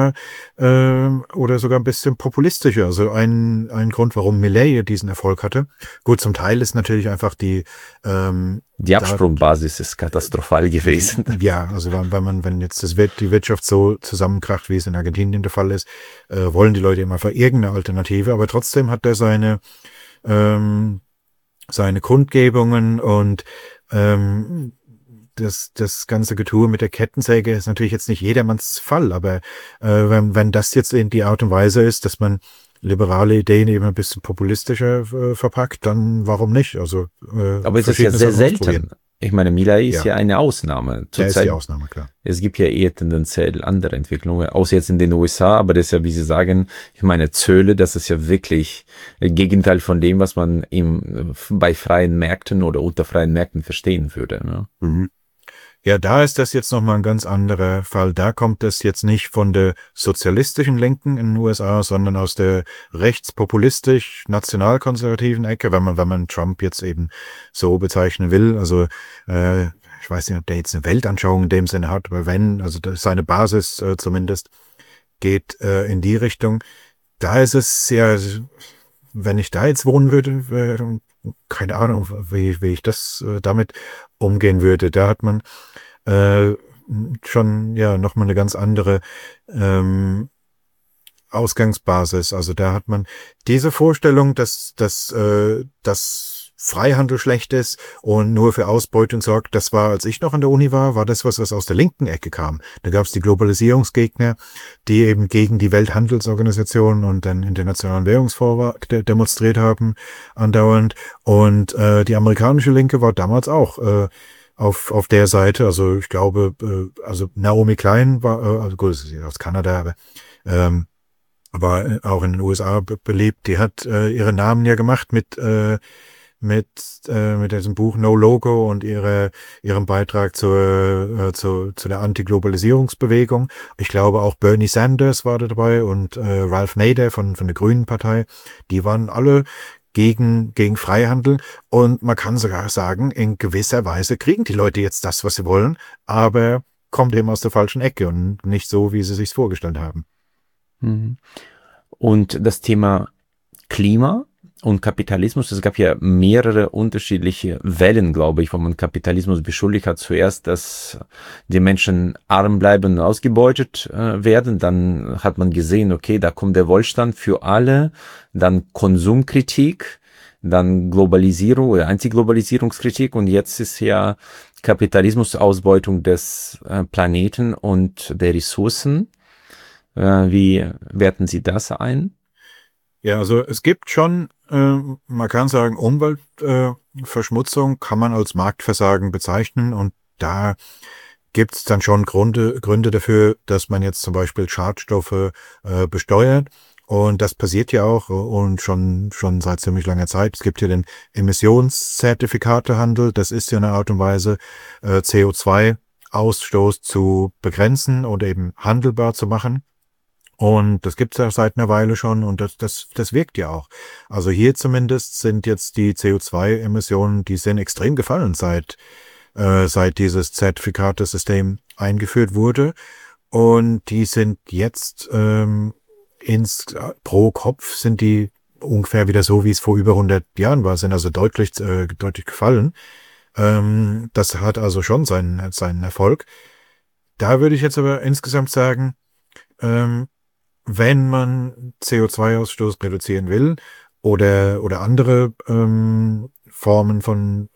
oder sogar ein bisschen populistischer. Also ein Grund, warum Milei diesen Erfolg hatte. Gut, zum Teil ist natürlich einfach Die Absprungbasis ist katastrophal gewesen. ja, also wenn jetzt die Wirtschaft so zusammenkracht, wie es in Argentinien der Fall ist, wollen die Leute immer einfach irgendeine Alternative, aber trotzdem hat er seine Kundgebungen und das ganze Getue mit der Kettensäge ist natürlich jetzt nicht jedermanns Fall, aber wenn das jetzt in die Art und Weise ist, dass man liberale Ideen eben ein bisschen populistischer verpackt, dann warum nicht? Also Aber es ist ja sehr selten. Ich meine, Milei ist ja eine Ausnahme. Der ist die Ausnahme, klar. Es gibt ja eher tendenziell andere Entwicklungen, außer jetzt in den USA, aber das ist ja, wie Sie sagen, ich meine, Zölle, das ist ja wirklich Gegenteil von dem, was man bei freien Märkten oder unter freien Märkten verstehen würde. Ne? Mhm. Ja, da ist das jetzt nochmal ein ganz anderer Fall. Da kommt das jetzt nicht von der sozialistischen Linken in den USA, sondern aus der rechtspopulistisch-nationalkonservativen Ecke, wenn man Trump jetzt eben so bezeichnen will. Also ich weiß nicht, ob der jetzt eine Weltanschauung in dem Sinne hat, aber also seine Basis zumindest geht in die Richtung. Da ist es ja, wenn ich da jetzt wohnen würde, keine Ahnung, wie ich das damit umgehen würde. Da hat man schon ja nochmal eine ganz andere Ausgangsbasis. Also da hat man diese Vorstellung, dass Freihandel schlecht ist und nur für Ausbeutung sorgt. Das war, als ich noch an der Uni war das, was aus der linken Ecke kam. Da gab es die Globalisierungsgegner, die eben gegen die Welthandelsorganisation und den Internationalen Währungsfonds demonstriert haben andauernd. Und die amerikanische Linke war damals auch auf der Seite. Also ich glaube, also Naomi Klein war, also gut, sie ist aus Kanada, aber auch in den USA beliebt. Die hat ihre Namen ja gemacht mit diesem Buch No Logo und ihrem Beitrag zu der Anti-Globalisierungsbewegung. Ich glaube auch Bernie Sanders war da dabei und Ralph Nader von der Grünen Partei. Die waren alle gegen Freihandel und man kann sogar sagen, in gewisser Weise kriegen die Leute jetzt das, was sie wollen, aber kommt eben aus der falschen Ecke und nicht so, wie sie sich vorgestellt haben. Und das Thema Klima und Kapitalismus, es gab ja mehrere unterschiedliche Wellen, glaube ich, wo man Kapitalismus beschuldigt hat. Zuerst, dass die Menschen arm bleiben und ausgebeutet werden. Dann hat man gesehen, okay, da kommt der Wohlstand für alle. Dann Konsumkritik, dann Globalisierung oder Antiglobalisierungskritik. Und jetzt ist ja Kapitalismus Ausbeutung des Planeten und der Ressourcen. Wie werten Sie das ein? Ja, also es gibt schon, man kann sagen, Umweltverschmutzung kann man als Marktversagen bezeichnen und da gibt es dann schon Gründe dafür, dass man jetzt zum Beispiel Schadstoffe besteuert. Und das passiert ja auch und schon seit ziemlich langer Zeit. Es gibt hier den Emissionszertifikatehandel. Das ist ja eine Art und Weise, CO2-Ausstoß zu begrenzen und eben handelbar zu machen. Und das gibt's ja seit einer Weile schon und das wirkt ja auch. Also hier zumindest sind jetzt die CO2-Emissionen, die sind extrem gefallen, seit dieses Zertifikatesystem eingeführt wurde. Und die sind jetzt pro Kopf sind die ungefähr wieder so, wie es vor über 100 Jahren war, sind also deutlich gefallen. Das hat also schon seinen Erfolg. Da würde ich jetzt aber insgesamt sagen, wenn man CO2-Ausstoß reduzieren will oder andere Formen von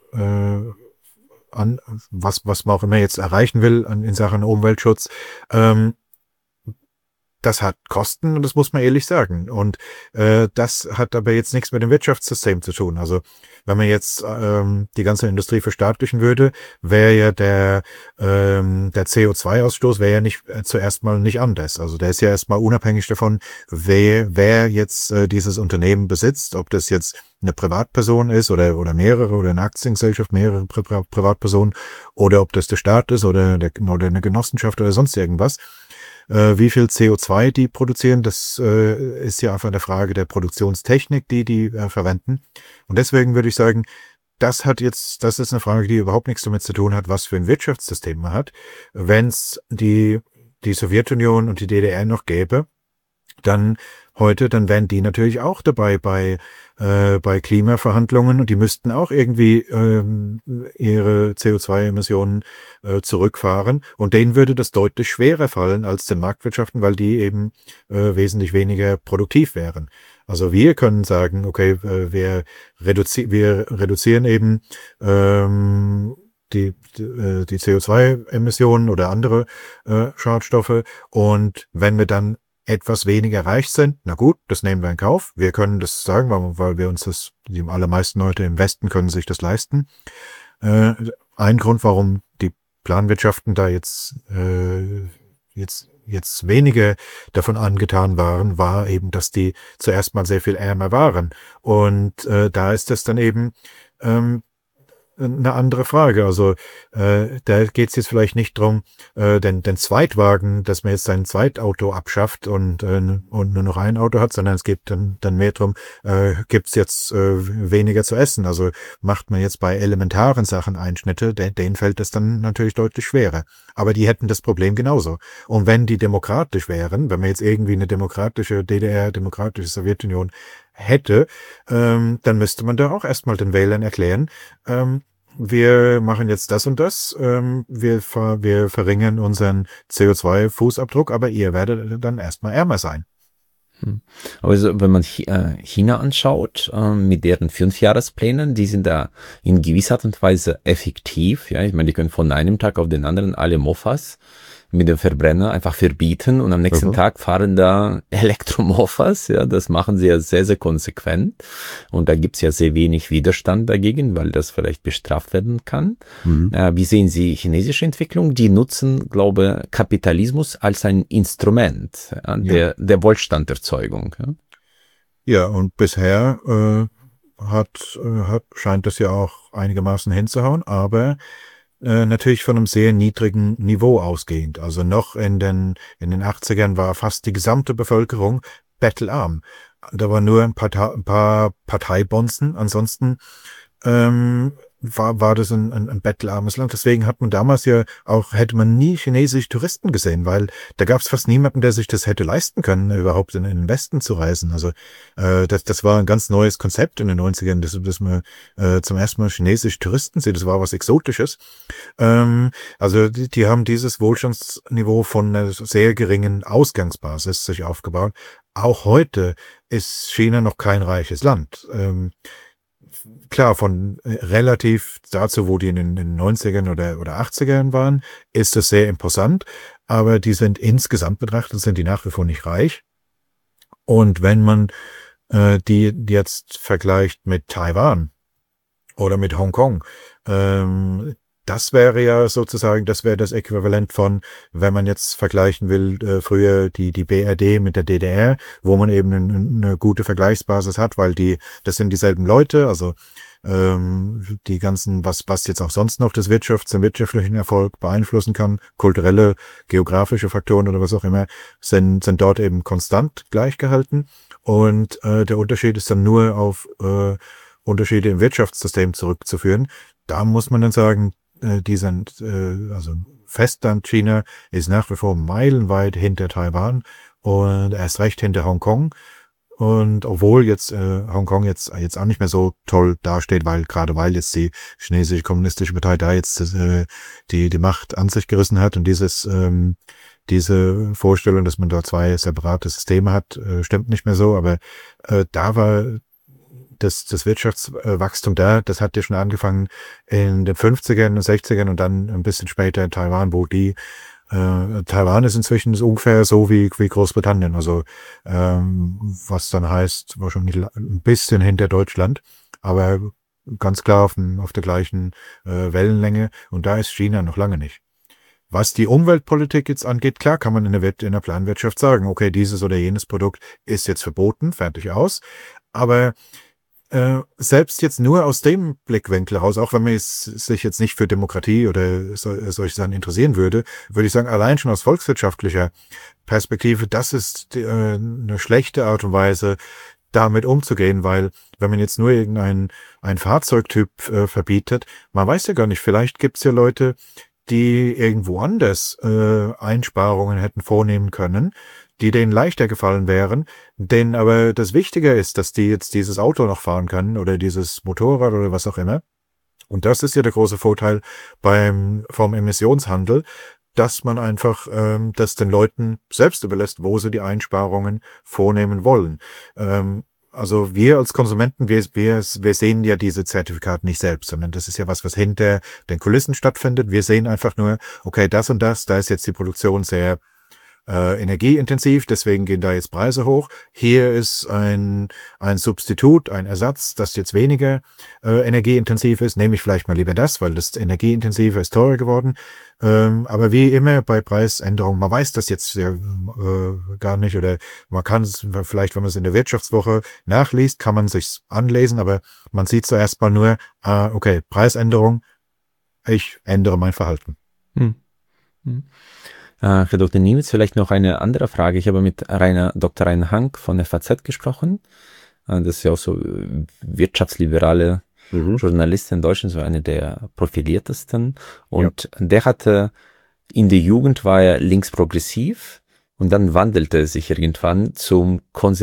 was man auch immer jetzt erreichen will in Sachen Umweltschutz, das hat Kosten und das muss man ehrlich sagen. Und das hat aber jetzt nichts mit dem Wirtschaftssystem zu tun. Also wenn man jetzt die ganze Industrie verstaatlichen würde, wäre ja der CO2-Ausstoß wäre ja nicht zuerst mal nicht anders. Also der ist ja erstmal unabhängig davon, wer jetzt dieses Unternehmen besitzt, ob das jetzt eine Privatperson ist oder mehrere oder eine Aktiengesellschaft, mehrere Privatpersonen oder ob das der Staat ist oder eine Genossenschaft oder sonst irgendwas. Wie viel CO2 die produzieren, das ist ja einfach eine Frage der Produktionstechnik, die verwenden. Und deswegen würde ich sagen, das ist eine Frage, die überhaupt nichts damit zu tun hat, was für ein Wirtschaftssystem man hat. Wenn es die Sowjetunion und die DDR noch gäbe, dann wären die natürlich auch dabei bei Klimaverhandlungen und die müssten auch irgendwie ihre CO2-Emissionen zurückfahren und denen würde das deutlich schwerer fallen als den Marktwirtschaften, weil die eben wesentlich weniger produktiv wären. Also wir können sagen, okay, wir reduzieren eben die CO2-Emissionen oder andere Schadstoffe und wenn wir dann etwas weniger reich sind, na gut, das nehmen wir in Kauf. Wir können das sagen, weil wir uns die allermeisten Leute im Westen können sich das leisten. Ein Grund, warum die Planwirtschaften da jetzt weniger davon angetan waren, war eben, dass die zuerst mal sehr viel ärmer waren. Und da ist das dann eben eine andere Frage. Also da geht es jetzt vielleicht nicht drum, den Zweitwagen, dass man jetzt sein Zweitauto abschafft und nur noch ein Auto hat, sondern es geht dann mehr drum, gibt es jetzt weniger zu essen. Also macht man jetzt bei elementaren Sachen Einschnitte, denen fällt das dann natürlich deutlich schwerer. Aber die hätten das Problem genauso. Und wenn die demokratisch wären, wenn man jetzt irgendwie eine demokratische DDR, demokratische Sowjetunion hätte, dann müsste man da auch erstmal den Wählern erklären, wir machen jetzt das und das, wir verringern unseren CO2-Fußabdruck, aber ihr werdet dann erstmal ärmer sein. Also wenn man China anschaut, mit deren 5-Jahresplänen, die sind da in gewisser Art und Weise effektiv. Ja, ich meine, die können von einem Tag auf den anderen alle Mofas mit dem Verbrenner einfach verbieten und am nächsten Tag fahren da Elektromofas. Ja, das machen sie ja sehr, sehr konsequent. Und da gibt's ja sehr wenig Widerstand dagegen, weil das vielleicht bestraft werden kann. Wie sehen Sie chinesische Entwicklung? Die nutzen, glaube ich, Kapitalismus als ein Instrument der Wohlstanderzeugung. Ja, und bisher scheint das ja auch einigermaßen hinzuhauen, aber natürlich von einem sehr niedrigen Niveau ausgehend. Also noch in den 80ern war fast die gesamte Bevölkerung bettelarm. Da war nur ein paar Parteibonzen. Ansonsten war das ein bettelarmes Land. Deswegen hat man damals hätte man nie chinesische Touristen gesehen, weil da gab es fast niemanden, der sich das hätte leisten können, überhaupt in den Westen zu reisen. Also das war ein ganz neues Konzept in den 90ern, dass man zum ersten Mal chinesische Touristen sieht. Das war was Exotisches. Also die haben dieses Wohlstandsniveau von einer sehr geringen Ausgangsbasis sich aufgebaut. Auch heute ist China noch kein reiches Land. Klar, von relativ dazu, wo die in den 90ern oder 80ern waren, ist das sehr imposant, aber die sind insgesamt betrachtet, sind die nach wie vor nicht reich. Und wenn man die jetzt vergleicht mit Taiwan oder mit Hongkong, das wäre ja sozusagen, das wäre das Äquivalent von, wenn man jetzt vergleichen will, früher die BRD mit der DDR, wo man eben eine gute Vergleichsbasis hat, weil das sind dieselben Leute, also die ganzen, was jetzt auch sonst noch den wirtschaftlichen Erfolg beeinflussen kann, kulturelle, geografische Faktoren oder was auch immer, sind dort eben konstant gleichgehalten und der Unterschied ist dann nur auf Unterschiede im Wirtschaftssystem zurückzuführen. Da muss man dann sagen, die sind, also Festland China ist nach wie vor meilenweit hinter Taiwan und erst recht hinter Hongkong. Und obwohl jetzt Hongkong jetzt auch nicht mehr so toll dasteht, weil jetzt die chinesische kommunistische Partei da jetzt die Macht an sich gerissen hat und diese Vorstellung, dass man da zwei separate Systeme hat, stimmt nicht mehr so. Aber da war das Wirtschaftswachstum das hat ja schon angefangen in den 50ern und 60ern und dann ein bisschen später in Taiwan, wo die Taiwan ist inzwischen ungefähr so wie Großbritannien, also was dann heißt, wahrscheinlich ein bisschen hinter Deutschland, aber ganz klar auf der gleichen Wellenlänge, und da ist China noch lange nicht. Was die Umweltpolitik jetzt angeht, klar kann man in der Planwirtschaft sagen, okay, dieses oder jenes Produkt ist jetzt verboten, fertig aus. Aber selbst jetzt nur aus dem Blickwinkel heraus, auch wenn man sich jetzt nicht für Demokratie oder solche Sachen interessieren würde ich sagen, allein schon aus volkswirtschaftlicher Perspektive, das ist eine schlechte Art und Weise, damit umzugehen, weil wenn man jetzt nur ein Fahrzeugtyp verbietet, man weiß ja gar nicht, vielleicht gibt's ja Leute, die irgendwo anders Einsparungen hätten vornehmen können, die denen leichter gefallen wären, denen aber das Wichtiger ist, dass die jetzt dieses Auto noch fahren können oder dieses Motorrad oder was auch immer. Und das ist ja der große Vorteil vom Emissionshandel, dass man einfach das den Leuten selbst überlässt, wo sie die Einsparungen vornehmen wollen. Also wir als Konsumenten, wir sehen ja diese Zertifikate nicht selbst, sondern das ist ja was hinter den Kulissen stattfindet. Wir sehen einfach nur, okay, das und das, da ist jetzt die Produktion sehr energieintensiv, deswegen gehen da jetzt Preise hoch. Hier ist ein Substitut, ein Ersatz, das jetzt weniger energieintensiv ist. Nehme ich vielleicht mal lieber das, weil das energieintensive ist teurer geworden. Aber wie immer bei Preisänderungen, man weiß das jetzt gar nicht, oder man kann es vielleicht, wenn man es in der Wirtschaftswoche nachliest, kann man sich's anlesen, aber man sieht zuerst mal nur, okay, Preisänderung, ich ändere mein Verhalten. Hm. Hm. Herr Dr. Niemitz, vielleicht noch eine andere Frage. Ich habe mit Dr. Rainer Hank von der FAZ gesprochen. Das ist ja auch so wirtschaftsliberale Journalist in Deutschland, so eine der profiliertesten. Und der hatte, in der Jugend war er linksprogressiv und dann wandelte er sich irgendwann zum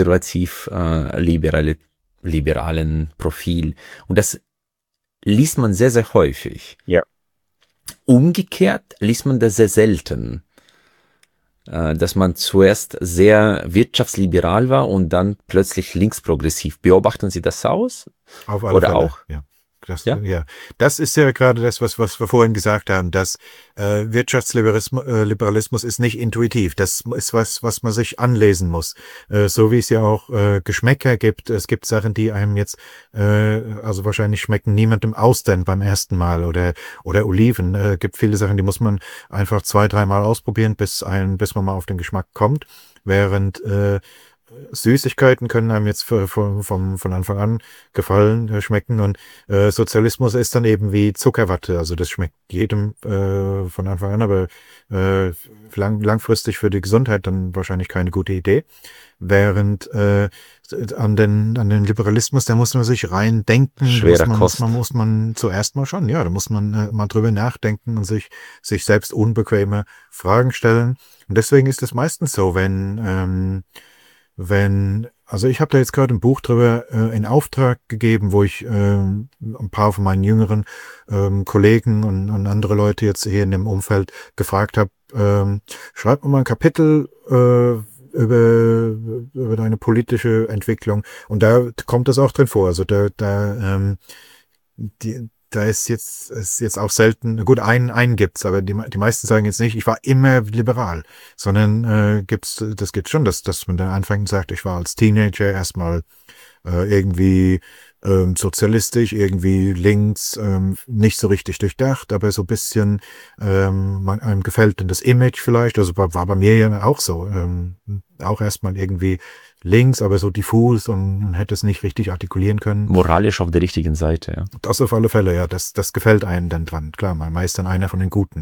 konservativ-liberalen Profil. Und das liest man sehr, sehr häufig. Ja. Umgekehrt liest man das sehr selten, dass man zuerst sehr wirtschaftsliberal war und dann plötzlich linksprogressiv. Beobachten Sie das aus? Auf alle Oder Fälle, auch? ja. Das ist ja gerade das, was wir vorhin gesagt haben, dass Wirtschaftsliberalismus ist nicht intuitiv. Das ist was man sich anlesen muss. So wie es ja auch Geschmäcker gibt. Es gibt Sachen, die einem jetzt, also wahrscheinlich schmecken niemandem Austern beim ersten Mal oder Oliven. Gibt viele Sachen, die muss man einfach 2-3 Mal ausprobieren, bis man mal auf den Geschmack kommt. Während Süßigkeiten können einem jetzt von Anfang an schmecken, und Sozialismus ist dann eben wie Zuckerwatte, also das schmeckt jedem von Anfang an, aber langfristig für die Gesundheit dann wahrscheinlich keine gute Idee. Während an den Liberalismus, da muss man sich rein denken, muss man zuerst mal schon, da muss man mal drüber nachdenken und sich selbst unbequeme Fragen stellen. Und deswegen ist es meistens so, also ich habe da jetzt gerade ein Buch drüber in Auftrag gegeben, wo ich ein paar von meinen jüngeren Kollegen und andere Leute jetzt hier in dem Umfeld gefragt habe, schreib mir mal ein Kapitel über deine politische Entwicklung, und da kommt das auch drin vor. Also da ist jetzt auch selten, gut, einen gibt's, aber die meisten sagen jetzt nicht, ich war immer liberal, sondern das gibt's schon, dass man dann anfängt und sagt, ich war als Teenager erstmal irgendwie sozialistisch, irgendwie links, nicht so richtig durchdacht, aber so ein bisschen einem gefällt denn das Image vielleicht, also war bei mir ja auch so, auch erstmal irgendwie links, aber so diffus und hätte es nicht richtig artikulieren können. Moralisch auf der richtigen Seite, ja. Das auf alle Fälle, ja, das gefällt einem dann dran, klar, man ist dann einer von den Guten.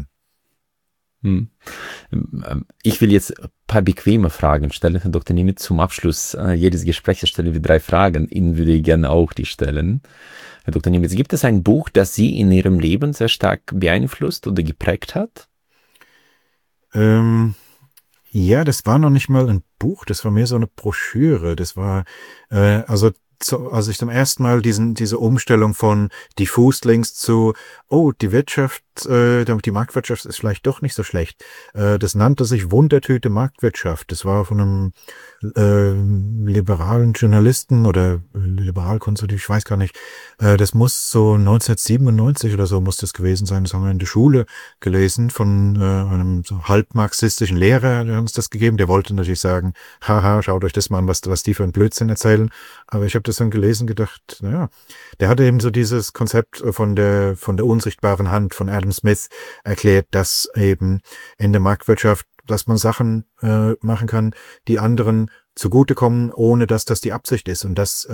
Ich will jetzt ein paar bequeme Fragen stellen, Herr Dr. Niemitz. Zum Abschluss jedes Gesprächs stellen wir 3 Fragen. Ihnen würde ich gerne auch die stellen. Herr Dr. Niemitz, gibt es ein Buch, das Sie in Ihrem Leben sehr stark beeinflusst oder geprägt hat? Ja, das war noch nicht mal ein Buch, das war mehr so eine Broschüre. Das war, als ich zum ersten Mal diese Umstellung von diffus links zu, die Wirtschaft die Marktwirtschaft ist vielleicht doch nicht so schlecht. Das nannte sich Wundertüte Marktwirtschaft. Das war von einem liberalen Journalisten oder liberal-konservativ, ich weiß gar nicht. Das muss so 1997 oder so muss das gewesen sein. Das haben wir in der Schule gelesen von einem so halbmarxistischen Lehrer, der hat uns das gegeben. Der wollte natürlich sagen, haha, schaut euch das mal an, was die für einen Blödsinn erzählen. Aber ich habe das dann gelesen und gedacht, naja, der hatte eben so dieses Konzept von der unsichtbaren Hand von Adam Smith erklärt, dass eben in der Marktwirtschaft, dass man Sachen machen kann, die anderen zugutekommen, ohne dass das die Absicht ist und dass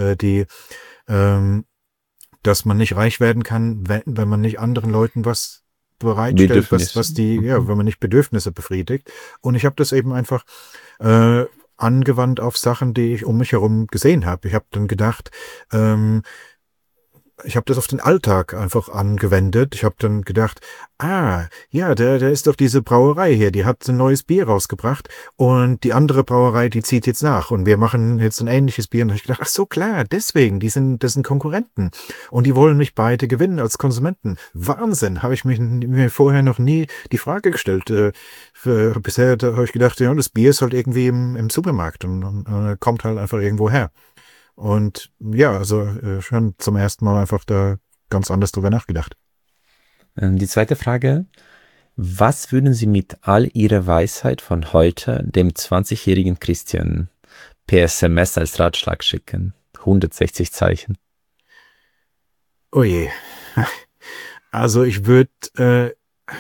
dass man nicht reich werden kann, wenn man nicht anderen Leuten was bereitstellt, wenn man nicht Bedürfnisse befriedigt. Und ich habe das eben einfach angewandt auf Sachen, die ich um mich herum gesehen habe. Ich habe dann gedacht, ich habe das auf den Alltag einfach angewendet. Ich habe dann gedacht, ja, da ist doch diese Brauerei hier, die hat ein neues Bier rausgebracht und die andere Brauerei, die zieht jetzt nach und wir machen jetzt ein ähnliches Bier. Und da habe ich gedacht, ach so, klar, deswegen, das sind Konkurrenten und die wollen mich beide gewinnen als Konsumenten. Wahnsinn, habe ich mir vorher noch nie die Frage gestellt. Bisher habe ich gedacht, ja, das Bier ist halt irgendwie im Supermarkt und kommt halt einfach irgendwo her. Und ja, also schon zum ersten Mal einfach da ganz anders drüber nachgedacht. Die zweite Frage, was würden Sie mit all Ihrer Weisheit von heute dem 20-jährigen Christian per SMS als Ratschlag schicken? 160 Zeichen. Oh je. Also ich würde,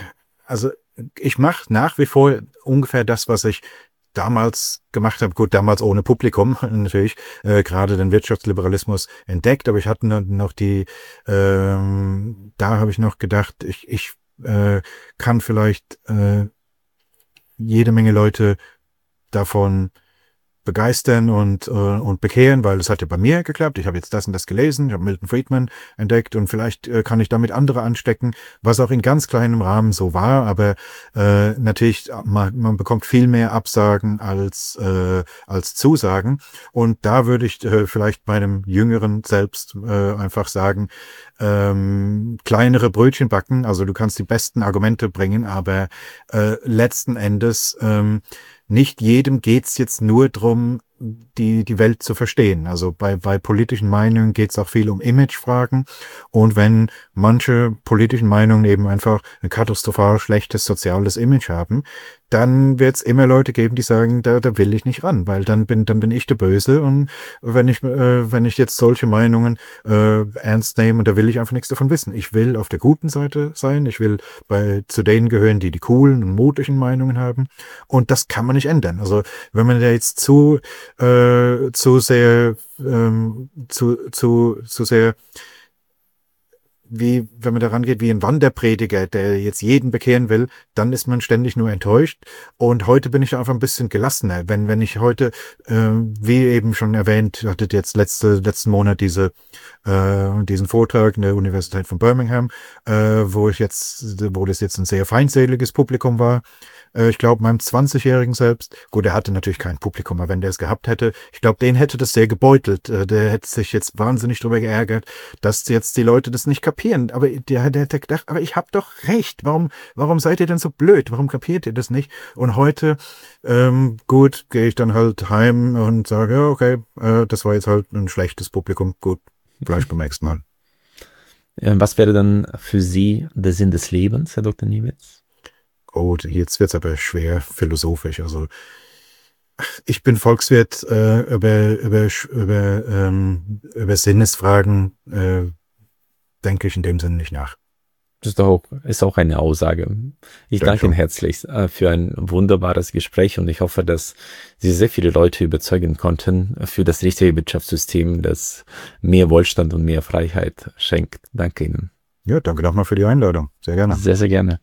ich mache nach wie vor ungefähr das, was ich damals gemacht habe, gut, damals ohne Publikum natürlich, gerade den Wirtschaftsliberalismus entdeckt, aber ich hatte noch da habe ich noch gedacht, ich kann vielleicht jede Menge Leute davon begeistern und bekehren, weil es hat ja bei mir geklappt. Ich habe jetzt das und das gelesen, ich habe Milton Friedman entdeckt und vielleicht kann ich damit andere anstecken, was auch in ganz kleinem Rahmen so war, aber natürlich, man bekommt viel mehr Absagen als Zusagen und da würde ich vielleicht meinem Jüngeren selbst einfach sagen, kleinere Brötchen backen, also du kannst die besten Argumente bringen, aber letzten Endes nicht jedem geht's jetzt nur drum, die Welt zu verstehen. Also bei politischen Meinungen geht's auch viel um Imagefragen. Und wenn manche politischen Meinungen eben einfach ein katastrophal schlechtes soziales Image haben, dann wird's immer Leute geben, die sagen, da will ich nicht ran, weil dann bin ich der Böse. Und wenn ich jetzt solche Meinungen ernst nehme, da will ich einfach nichts davon wissen. Ich will auf der guten Seite sein. Ich will zu denen gehören, die coolen und mutigen Meinungen haben. Und das kann man nicht ändern. Also wenn man da jetzt zu sehr, wie, wenn man daran geht, wie ein Wanderprediger, der jetzt jeden bekehren will, dann ist man ständig nur enttäuscht. Und heute bin ich einfach ein bisschen gelassener. Wenn ich heute, wie eben schon erwähnt, hattet jetzt letzten Monat diesen Vortrag in der Universität von Birmingham, wo das jetzt ein sehr feindseliges Publikum war. Ich glaube, meinem 20-Jährigen selbst, gut, er hatte natürlich kein Publikum, aber wenn der es gehabt hätte, ich glaube, den hätte das sehr gebeutelt. Der hätte sich jetzt wahnsinnig darüber geärgert, dass jetzt die Leute das nicht kapieren. Aber der hätte gedacht, aber ich habe doch recht. Warum seid ihr denn so blöd? Warum kapiert ihr das nicht? Und heute, gut, gehe ich dann halt heim und sage, ja, okay, das war jetzt halt ein schlechtes Publikum. Gut, vielleicht beim nächsten Mal. Was wäre dann für Sie der Sinn des Lebens, Herr Dr. Niewitz? Oh, jetzt wird's aber schwer philosophisch. Also ich bin Volkswirt, über Sinnesfragen denke ich in dem Sinne nicht nach. Das ist auch eine Aussage. Ich danke Ihnen herzlich für ein wunderbares Gespräch und ich hoffe, dass Sie sehr viele Leute überzeugen konnten für das richtige Wirtschaftssystem, das mehr Wohlstand und mehr Freiheit schenkt. Danke Ihnen. Ja, danke nochmal für die Einladung. Sehr gerne. Sehr, sehr gerne.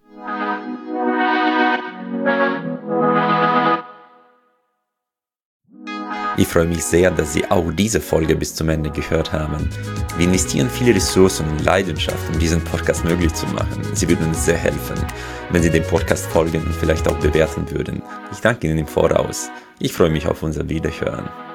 Ich freue mich sehr, dass Sie auch diese Folge bis zum Ende gehört haben. Wir investieren viele Ressourcen und Leidenschaft, um diesen Podcast möglich zu machen. Sie würden uns sehr helfen, wenn Sie dem Podcast folgen und vielleicht auch bewerten würden. Ich danke Ihnen im Voraus. Ich freue mich auf unser Wiederhören.